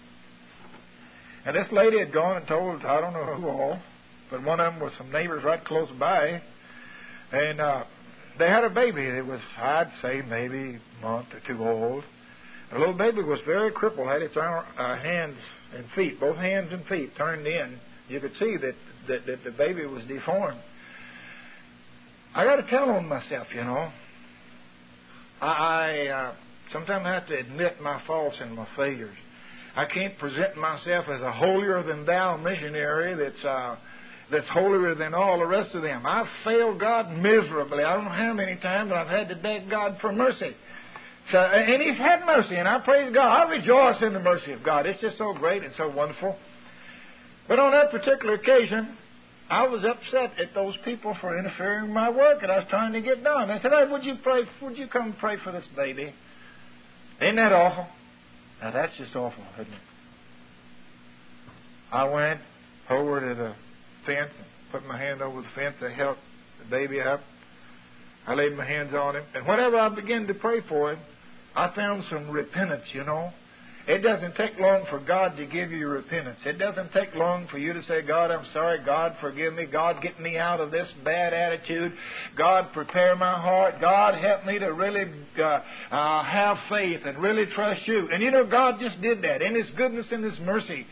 And this lady had gone and told, I don't know who all, but one of them was some neighbors right close by. And they had a baby that was, I'd say, maybe a month or two old. The little baby was very crippled, had its hands and feet, both hands and feet turned in. You could see that the baby was deformed. I got to tell on myself, you know. I sometimes have to admit my faults and my failures. I can't present myself as a holier-than-thou missionary that's holier than all the rest of them. I've failed God miserably. I don't know how many times I've had to beg God for mercy. So, and He's had mercy, and I praise God. I rejoice in the mercy of God. It's just so great and so wonderful. But on that particular occasion, I was upset at those people for interfering with my work that I was trying to get done. I said, "Hey, would you come pray for this baby? Isn't that awful?" Now that's just awful, isn't it? I went over to the fence and put my hand over the fence to help the baby up. I laid my hands on him, and whenever I began to pray for him, I found some repentance, you know. It doesn't take long for God to give you repentance. It doesn't take long for you to say, "God, I'm sorry. God, forgive me. God, get me out of this bad attitude. God, prepare my heart. God, help me to really have faith and really trust you." And you know, God just did that. In His goodness and His mercy,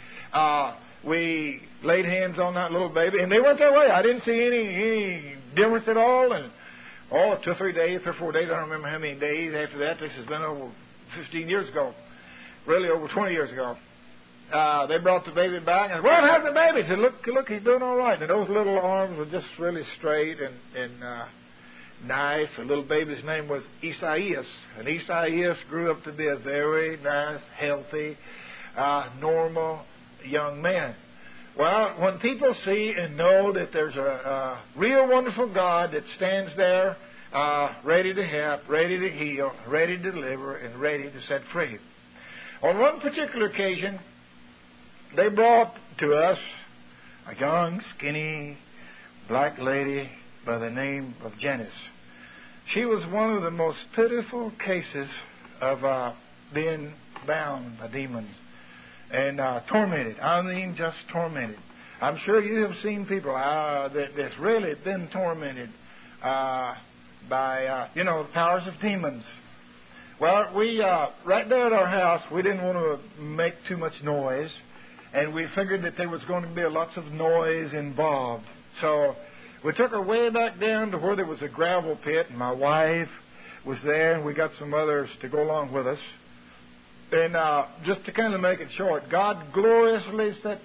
we laid hands on that little baby, and they went their way. I didn't see any difference at all. And 2 or 3 days, 3 or 4 days, I don't remember how many days after that. This has been over 15 years ago. Really over 20 years ago. They brought the baby back, and, "Well, how's the baby?" I said, look, he's doing all right. And those little arms were just really straight and nice. The little baby's name was Isaias. And Isaias grew up to be a very nice, healthy, normal young man. Well, when people see and know that there's a real wonderful God that stands there ready to help, ready to heal, ready to deliver, and ready to set free. On one particular occasion, they brought to us a young, skinny, black lady by the name of Janice. She was one of the most pitiful cases of being bound by demons and tormented. I mean, just tormented. I'm sure you have seen people that's really been tormented by, the powers of demons. Well, we, right there at our house, we didn't want to make too much noise, and we figured that there was going to be lots of noise involved. So we took her way back down to where there was a gravel pit, and my wife was there, and we got some others to go along with us. And just to kind of make it short, God gloriously set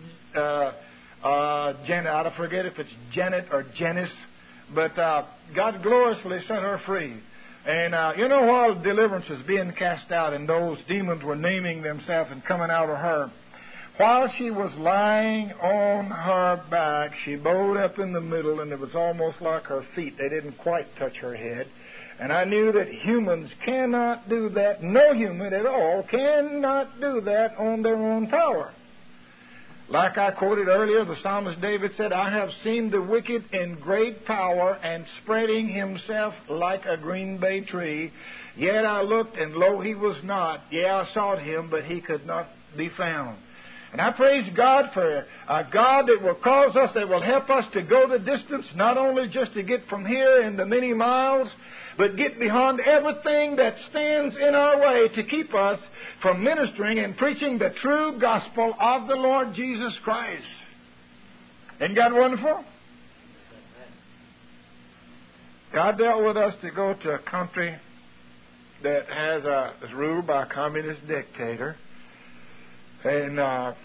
Janet, I forget if it's Janet or Janice, but God gloriously set her free. And while deliverance was being cast out and those demons were naming themselves and coming out of her, while she was lying on her back, she bowed up in the middle, and it was almost like her feet. They didn't quite touch her head. And I knew that humans cannot do that. No human at all cannot do that on their own power. Like I quoted earlier, the psalmist David said, "I have seen the wicked in great power and spreading himself like a green bay tree. Yet I looked, and lo, he was not. Yea, I sought him, but he could not be found." And I praise God for a God that will cause us, that will help us to go the distance, not only just to get from here in the many miles, but get beyond everything that stands in our way to keep us from ministering and preaching the true gospel of the Lord Jesus Christ. Isn't God wonderful? God dealt with us to go to a country that is ruled by a communist dictator. And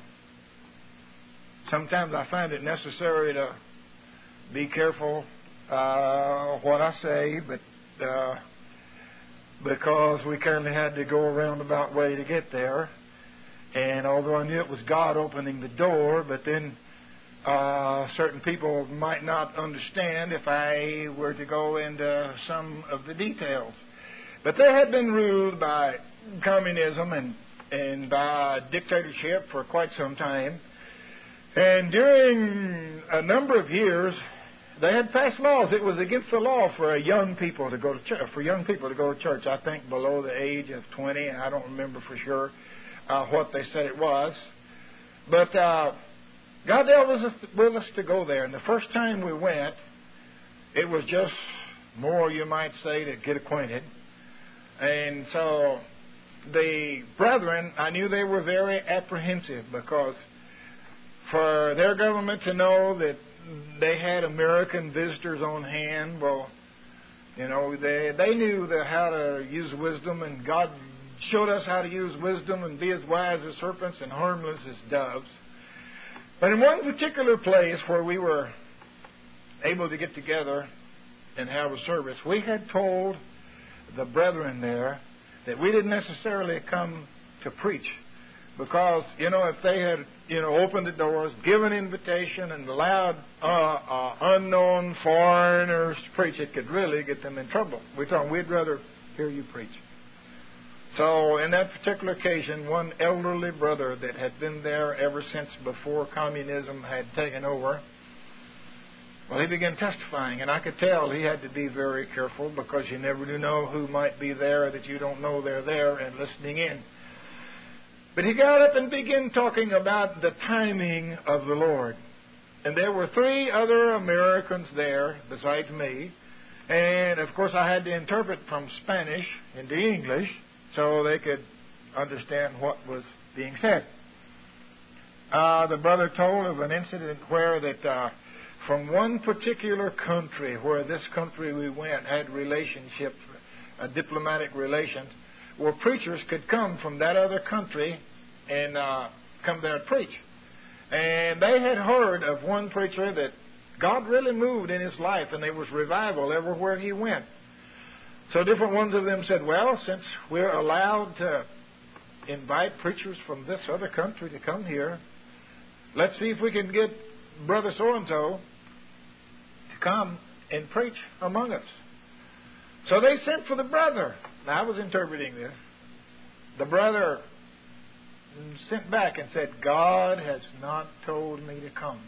sometimes I find it necessary to be careful what I say, but because we kind of had to go a roundabout way to get there. And although I knew it was God opening the door, but then certain people might not understand if I were to go into some of the details. But they had been ruled by communism and by dictatorship for quite some time. And during a number of years, they had passed laws. It was against the law for young people to go to church. I think below the age of 20. And I don't remember for sure what they said it was. But God dealt with us to go there. And the first time we went, it was just more, you might say, to get acquainted. And so the brethren, I knew they were very apprehensive, because for their government to know that they had American visitors on hand. Well, they knew how to use wisdom, and God showed us how to use wisdom and be as wise as serpents and harmless as doves. But in one particular place where we were able to get together and have a service, we had told the brethren there that we didn't necessarily come to preach, because if they had opened the doors, given invitation, and allowed unknown foreigners to preach, it could really get them in trouble. We told them we'd rather hear you preach. So in that particular occasion, one elderly brother that had been there ever since before communism had taken over, well, he began testifying, and I could tell he had to be very careful, because you never do know who might be there that you don't know they're there and listening in. But he got up and began talking about the timing of the Lord. And there were 3 other Americans there besides me. And, of course, I had to interpret from Spanish into English so they could understand what was being said. The brother told of an incident where that from one particular country, where this country we went had relationships, diplomatic relations, where preachers could come from that other country and come there and preach. And they had heard of one preacher that God really moved in his life, and there was revival everywhere he went. So different ones of them said, well, since we're allowed to invite preachers from this other country to come here, let's see if we can get Brother so-and-so to come and preach among us. So they sent for the brother. Now, I was interpreting this. The brother sent back and said, God has not told me to come.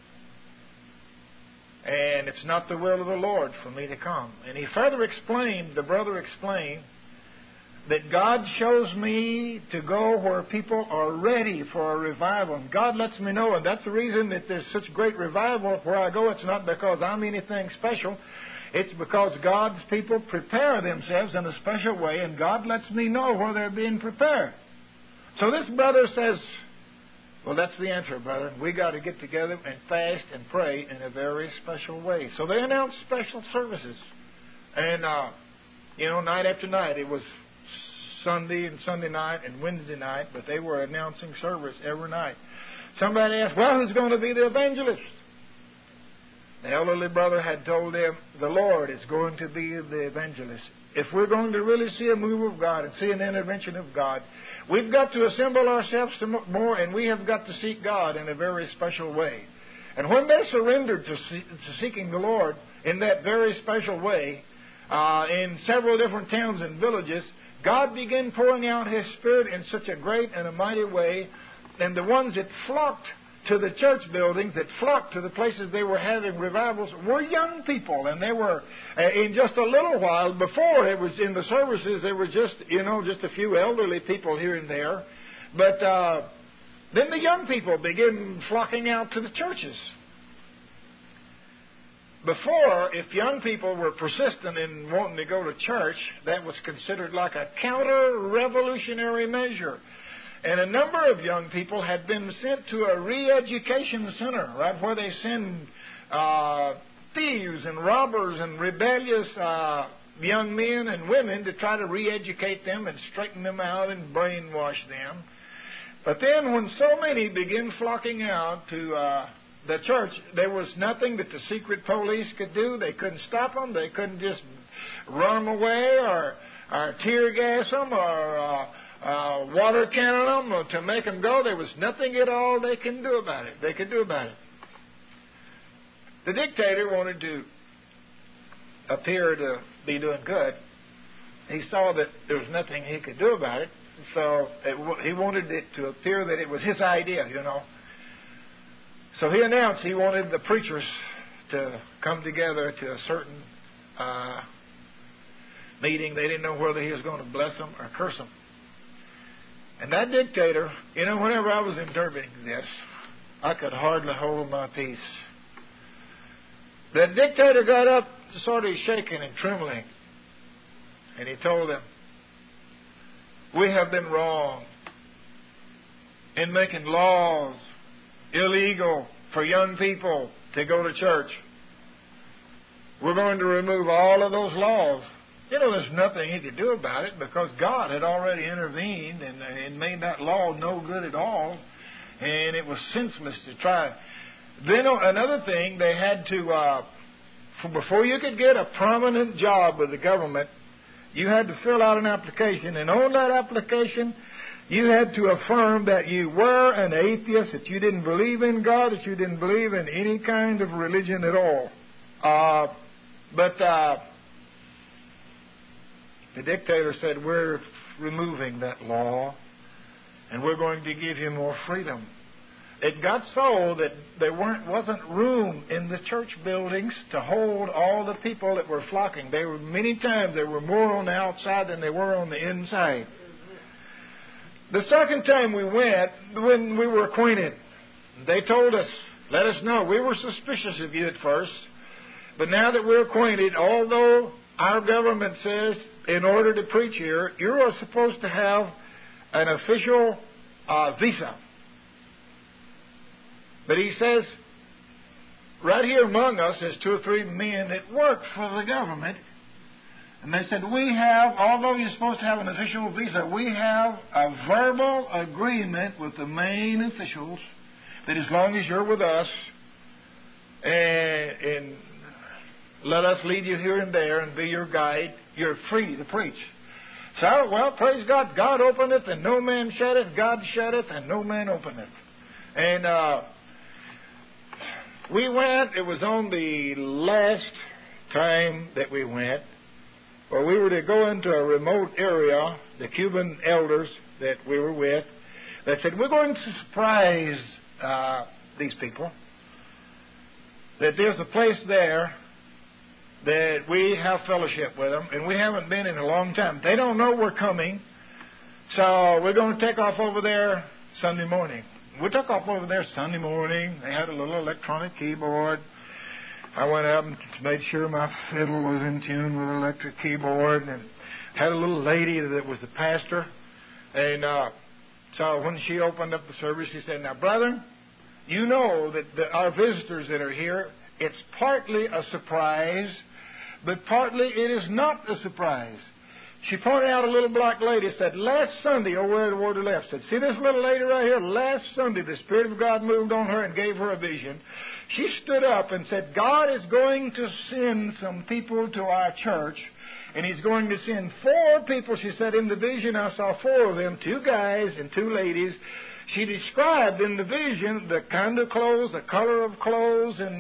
And it's not the will of the Lord for me to come. And he further explained, the brother explained, that God shows me to go where people are ready for a revival. And God lets me know, and that's the reason that there's such great revival where I go. It's not because I'm anything special. It's because God's people prepare themselves in a special way, and God lets me know where they're being prepared. So this brother says, well, that's the answer, brother. We got to get together and fast and pray in a very special way. So they announced special services. And, night after night, it was Sunday and Sunday night and Wednesday night, but they were announcing service every night. Somebody asked, well, who's going to be the evangelist? The elderly brother had told them, the Lord is going to be the evangelist. If we're going to really see a move of God and see an intervention of God, we've got to assemble ourselves more, and we have got to seek God in a very special way. And when they surrendered to seeking the Lord in that very special way, in several different towns and villages, God began pouring out His Spirit in such a great and a mighty way, and the ones that flocked to the church buildings, that flocked to the places they were having revivals, were young people. And they were, in just a little while, before it was in the services, they were just a few elderly people here and there. But then the young people began flocking out to the churches. Before, if young people were persistent in wanting to go to church, that was considered like a counter-revolutionary measure. And a number of young people had been sent to a re-education center, right, where they send thieves and robbers and rebellious young men and women to try to re-educate them and straighten them out and brainwash them. But then when so many began flocking out to the church, there was nothing that the secret police could do. They couldn't stop them. They couldn't just run them away or tear gas them or water cannon them to make them go. There was nothing at all they could do about it. The dictator wanted to appear to be doing good. He saw that there was nothing he could do about it, so he wanted it to appear that it was his idea, So he announced he wanted the preachers to come together to a certain meeting. They didn't know whether he was going to bless them or curse them. And that dictator, whenever I was interpreting this, I could hardly hold my peace. The dictator got up, sort of shaking and trembling, and he told them, we have been wrong in making laws illegal for young people to go to church. We're going to remove all of those laws. You know, there's nothing he could do about it because God had already intervened and made that law no good at all, and it was senseless to try. Then another thing, they had to, before you could get a prominent job with the government, you had to fill out an application, and on that application, you had to affirm that you were an atheist, that you didn't believe in God, that you didn't believe in any kind of religion at all. But the dictator said, we're removing that law, and we're going to give you more freedom. It got so that there wasn't room in the church buildings to hold all the people that were flocking. Many times there were more on the outside than there were on the inside. The second time we went, when we were acquainted, they told us, let us know. We were suspicious of you at first, but now that we're acquainted, although our government says in order to preach here, you are supposed to have an official visa. But he says, right here among us, there's 2 or 3 men that work for the government. And they said, we have, although you're supposed to have an official visa, we have a verbal agreement with the main officials that as long as you're with us and let us lead you here and there and be your guide, you're free to preach. So, well, praise God. God openeth and no man shutteth. God shutteth and no man openeth. And we went. It was on the last time that we went, where we were to go into a remote area. The Cuban elders that we were with, they said, we're going to surprise these people. That there's a place there that we have fellowship with them, and we haven't been in a long time. They don't know we're coming, so we're going to take off over there Sunday morning. We took off over there Sunday morning. They had a little electronic keyboard. I went up and made sure my fiddle was in tune with an electric keyboard, and had a little lady that was the pastor. And so when she opened up the service, she said, now, brother, you know that our visitors that are here, it's partly a surprise, but partly it is not a surprise. She pointed out a little black lady, said, last Sunday, over to the left, said, see this little lady right here? Last Sunday, the Spirit of God moved on her and gave her a vision. She stood up and said, God is going to send some people to our church, and He's going to send 4 people. She said, in the vision, I saw 4 of them, 2 guys and 2 ladies. She described in the vision the kind of clothes, the color of clothes, and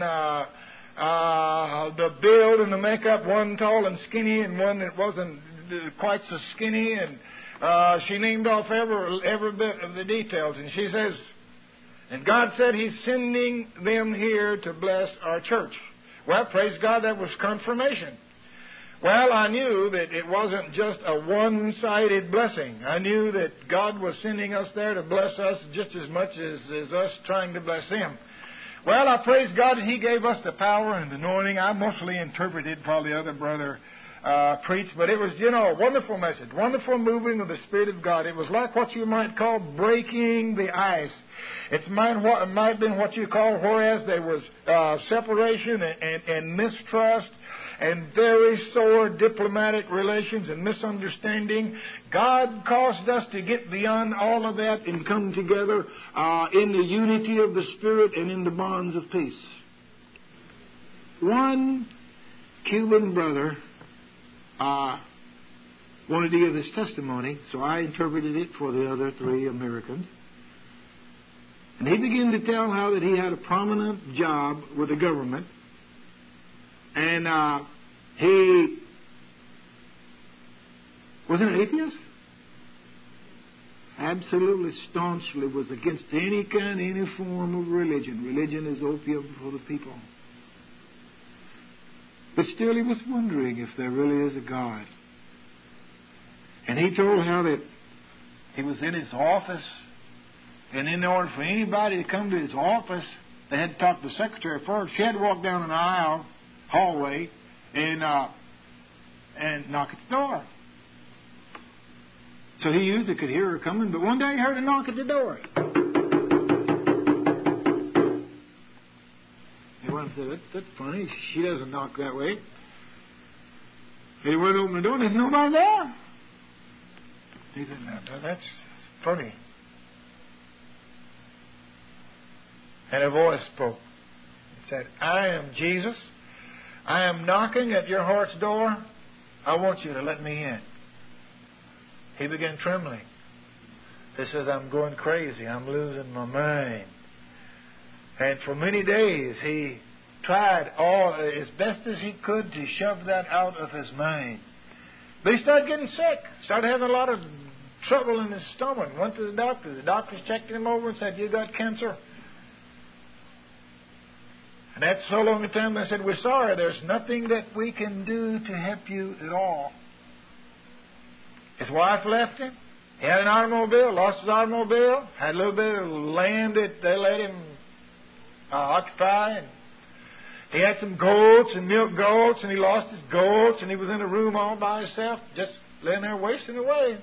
the build and the makeup, one tall and skinny and one that wasn't quite so skinny, and she named off every bit of the details. And she says, and God said He's sending them here to bless our church. Well, praise God, that was confirmation. Well, I knew that it wasn't just a one-sided blessing. I knew that God was sending us there to bless us just as much as us trying to bless them. Well, I praise God that He gave us the power and the anointing. I mostly interpreted, probably the other brother preached, but it was, a wonderful message, wonderful moving of the Spirit of God. It was like what you might call breaking the ice. It might have been what you call, whereas there was separation and mistrust and very sore diplomatic relations and misunderstanding, God caused us to get beyond all of that and come together in the unity of the Spirit and in the bonds of peace. One Cuban brother wanted to give his testimony, so I interpreted it for the other 3 Americans. And he began to tell how that he had a prominent job with the government, and he was an atheist. Absolutely staunchly was against any form of religion. Religion is opium for the people. But still he was wondering if there really is a God. And he told how that he was in his office, and in order for anybody to come to his office, they had to talk to the secretary first. She had to walk down an aisle, hallway, and knock at the door. So he usually could hear her coming, but one day he heard a knock at the door. He went and said, that's funny. She doesn't knock that way. He went to open the door and there's nobody there. He said, no, that's funny. And a voice spoke. It said, I am Jesus. I am knocking at your heart's door. I want you to let me in. He began trembling. He says, I'm going crazy. I'm losing my mind. And for many days he tried as best as he could to shove that out of his mind. But he started getting sick. Started having a lot of trouble in his stomach. Went to the doctor. The doctors checked him over and said, you got cancer. And after so long a time, they said, we're sorry. There's nothing that we can do to help you at all. His wife left him. He had an automobile, lost his automobile, had a little bit of land that they let him occupy. And he had some goats and milk goats, and he lost his goats, and he was in a room all by himself, just laying there wasting away.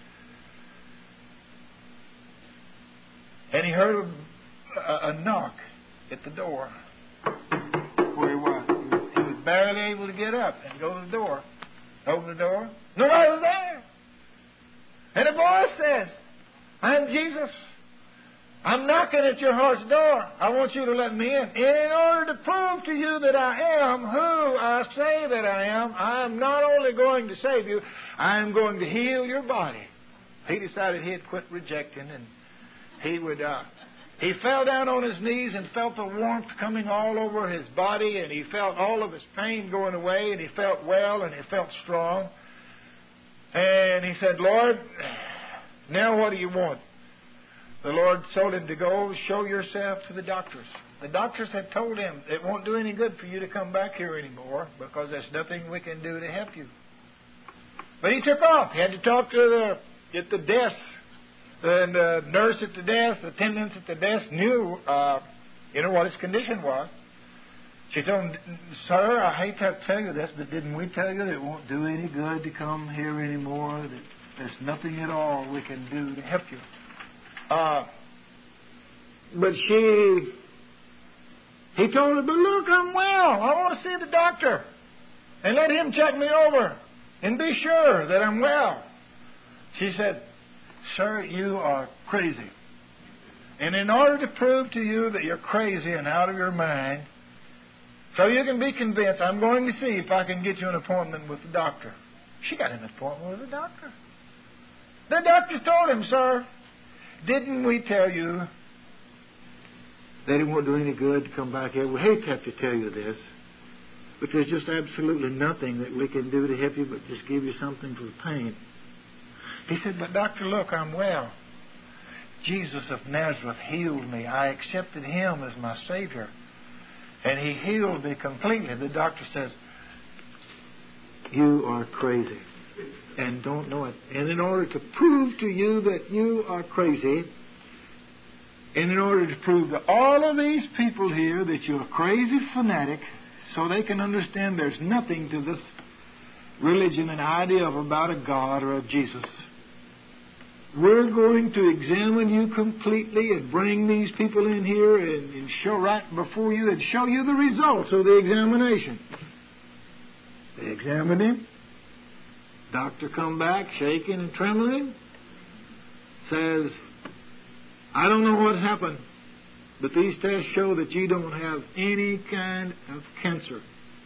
And he heard a knock at the door where he was. He was barely able to get up and go to the door. Open the door. Nobody was there. And a voice says, I'm Jesus. I'm knocking at your heart's door. I want you to let me in. And in order to prove to you that I am who I say that I am not only going to save you, I am going to heal your body. He decided he'd quit rejecting, and he fell down on his knees and felt the warmth coming all over his body, and he felt all of his pain going away, and he felt well, and he felt strong. And he said, Lord, now what do you want? The Lord told him to go show yourself to the doctors. The doctors had told him it won't do any good for you to come back here anymore because there's nothing we can do to help you. But he took off. He had to talk to the desk. And the nurse at the desk, the attendants at the desk knew, what his condition was. She told him, sir, I hate to tell you this, but didn't we tell you that it won't do any good to come here anymore, that there's nothing at all we can do to help you? But he told her, but look, I'm well. I want to see the doctor. And let him check me over and be sure that I'm well. She said, sir, you are crazy. And in order to prove to you that you're crazy and out of your mind, so you can be convinced, I'm going to see if I can get you an appointment with the doctor. She got an appointment with the doctor. The doctor told him, sir, didn't we tell you that it won't do any good to come back here? We hate to have to tell you this, but there's just absolutely nothing that we can do to help you but just give you something for the pain. He said, but doctor, look, I'm well. Jesus of Nazareth healed me. I accepted him as my Savior. And he healed me completely. The doctor says, you are crazy and don't know it. And in order to prove to you that you are crazy, and in order to prove to all of these people here that you're a crazy fanatic, so they can understand there's nothing to this religion and idea about a God or a Jesus, we're going to examine you completely and bring these people in here and show right before you and show you the results of the examination. They examined him. Doctor come back, shaking and trembling. Says, I don't know what happened, but these tests show that you don't have any kind of cancer.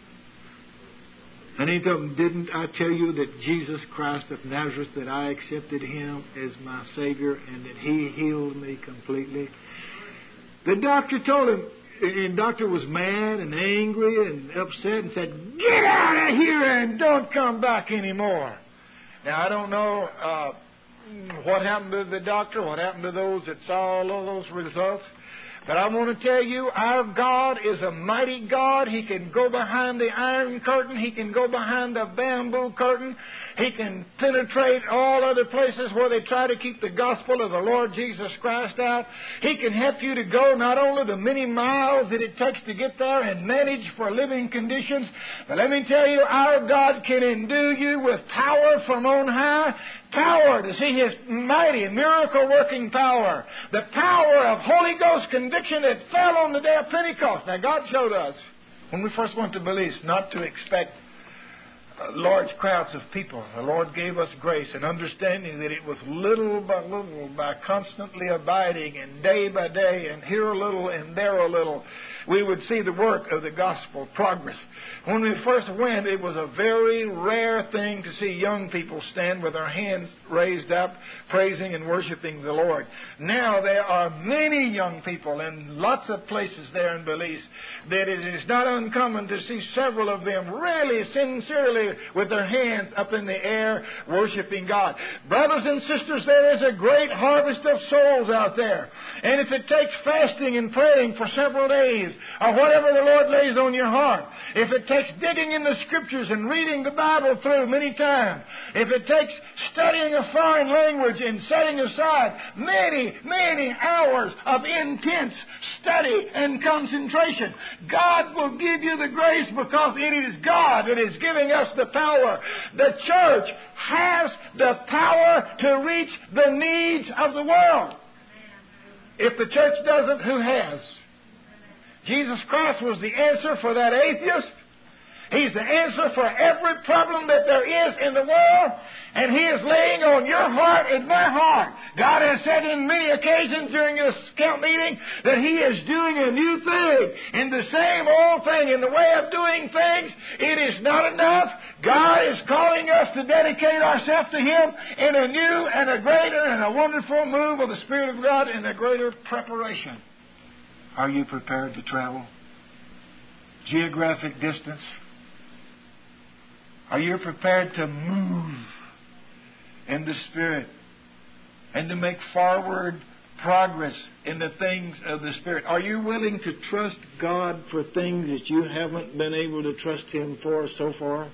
And he told them, didn't I tell you that Jesus Christ of Nazareth, that I accepted him as my Savior and that he healed me completely? The doctor told him, and the doctor was mad and angry and upset and said, get out of here and don't come back anymore. Now, I don't know what happened to the doctor, what happened to those that saw all of those results. But I want to tell you, our God is a mighty God. He can go behind the iron curtain. He can go behind the bamboo curtain. He can penetrate all other places where they try to keep the gospel of the Lord Jesus Christ out. He can help you to go not only the many miles that it takes to get there and manage for living conditions, but let me tell you, our God can endue you with power from on high, power to see His mighty miracle-working power, the power of Holy Ghost conviction that fell on the day of Pentecost. Now, God showed us when we first went to Belize not to expect large crowds of people. The Lord gave us grace and understanding that it was little by little, by constantly abiding and day by day, and here a little and there a little, we would see the work of the gospel progress. When we first went, it was a very rare thing to see young people stand with their hands raised up, praising and worshiping the Lord. Now there are many young people in lots of places there in Belize that it is not uncommon to see several of them really sincerely with their hands up in the air worshiping God. Brothers and sisters, there is a great harvest of souls out there. And if it takes fasting and praying for several days, or whatever the Lord lays on your heart, if it takes digging in the Scriptures and reading the Bible through many times, if it takes studying a foreign language and setting aside many, many hours of intense study and concentration, God will give you the grace, because it is God that is giving us the power. The church has the power to reach the needs of the world. If the church doesn't, who has? Jesus Christ was the answer for that atheist. He's the answer for every problem that there is in the world. And He is laying on your heart and my heart. God has said in many occasions during this camp meeting that He is doing a new thing. And the same old thing in the way of doing things, it is not enough. God is calling us to dedicate ourselves to Him in a new and a greater and a wonderful move of the Spirit of God in a greater preparation. Are you prepared to travel? Geographic distance? Are you prepared to move in the Spirit and to make forward progress in the things of the Spirit? Are you willing to trust God for things that you haven't been able to trust Him for so far?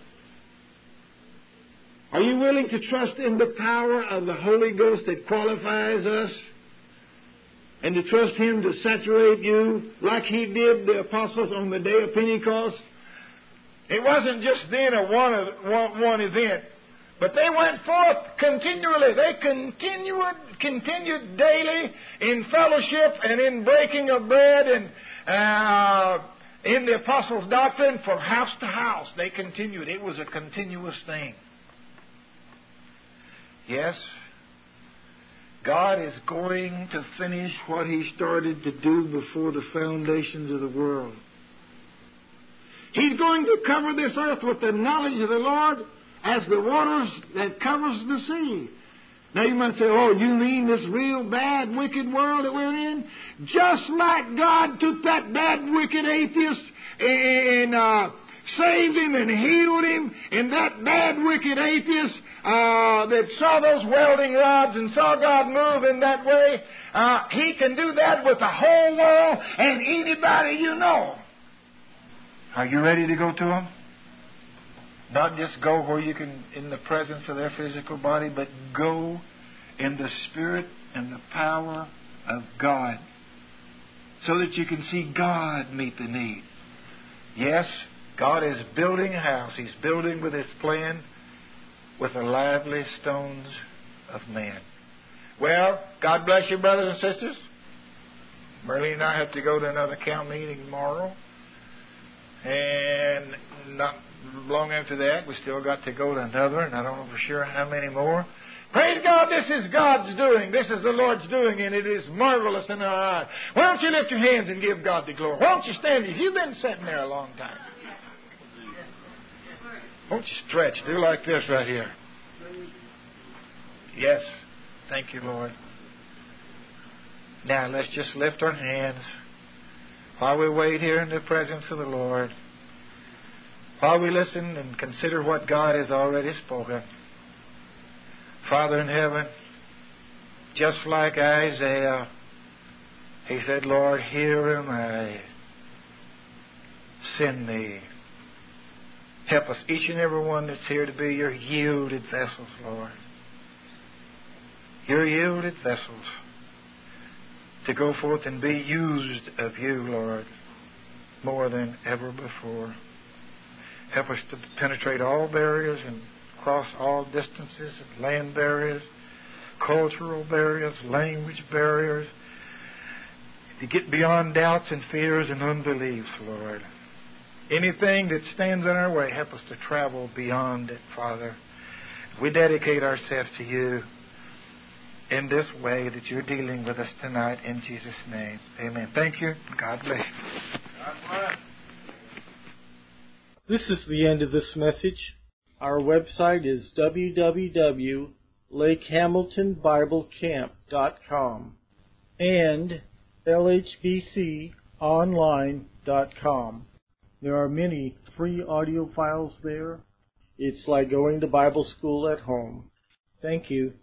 Are you willing to trust in the power of the Holy Ghost that qualifies us, and to trust Him to saturate you like He did the apostles on the day of Pentecost? It wasn't just then a one event, but they went forth continually. They continued daily in fellowship and in breaking of bread and in the apostles' doctrine from house to house. They continued. It was a continuous thing. Yes, God is going to finish what He started to do before the foundations of the world. He's going to cover this earth with the knowledge of the Lord as the waters that covers the sea. Now you might say, oh, you mean this real bad, wicked world that we're in? Just like God took that bad, wicked atheist and saved him and healed him, and that bad, wicked atheist that saw those welding rods and saw God move in that way, He can do that with the whole world and anybody you know. Are you ready to go to Him? Not just go where you can in the presence of their physical body, but go in the Spirit and the power of God, so that you can see God meet the need. Yes, God is building a house. He's building with His plan with the lively stones of man. Well, God bless you, brothers and sisters. Merlene and I have to go to another camp meeting tomorrow. And not long after that, we still got to go to another, and I don't know for sure how many more. Praise God, this is God's doing. This is the Lord's doing, and it is marvelous in our eyes. Why don't you lift your hands and give God the glory? Why don't you stand? You've been sitting there a long time. Won't you stretch? Do like this right here. Yes. Thank you, Lord. Now, let's just lift our hands while we wait here in the presence of the Lord, while we listen and consider what God has already spoken. Father in heaven, just like Isaiah, he said, Lord, here am I. Send me. Help us, each and every one that's here, to be your yielded vessels, Lord. Your yielded vessels to go forth and be used of you, Lord, more than ever before. Help us to penetrate all barriers and cross all distances, land barriers, cultural barriers, language barriers, to get beyond doubts and fears and unbeliefs, Lord. Anything that stands in our way, help us to travel beyond it, Father. We dedicate ourselves to you in this way that you're dealing with us tonight, in Jesus' name. Amen. Thank you. God bless you. God bless. This is the end of this message. Our website is www.lakehamiltonbiblecamp.com and lhbconline.com. There are many free audio files there. It's like going to Bible school at home. Thank you.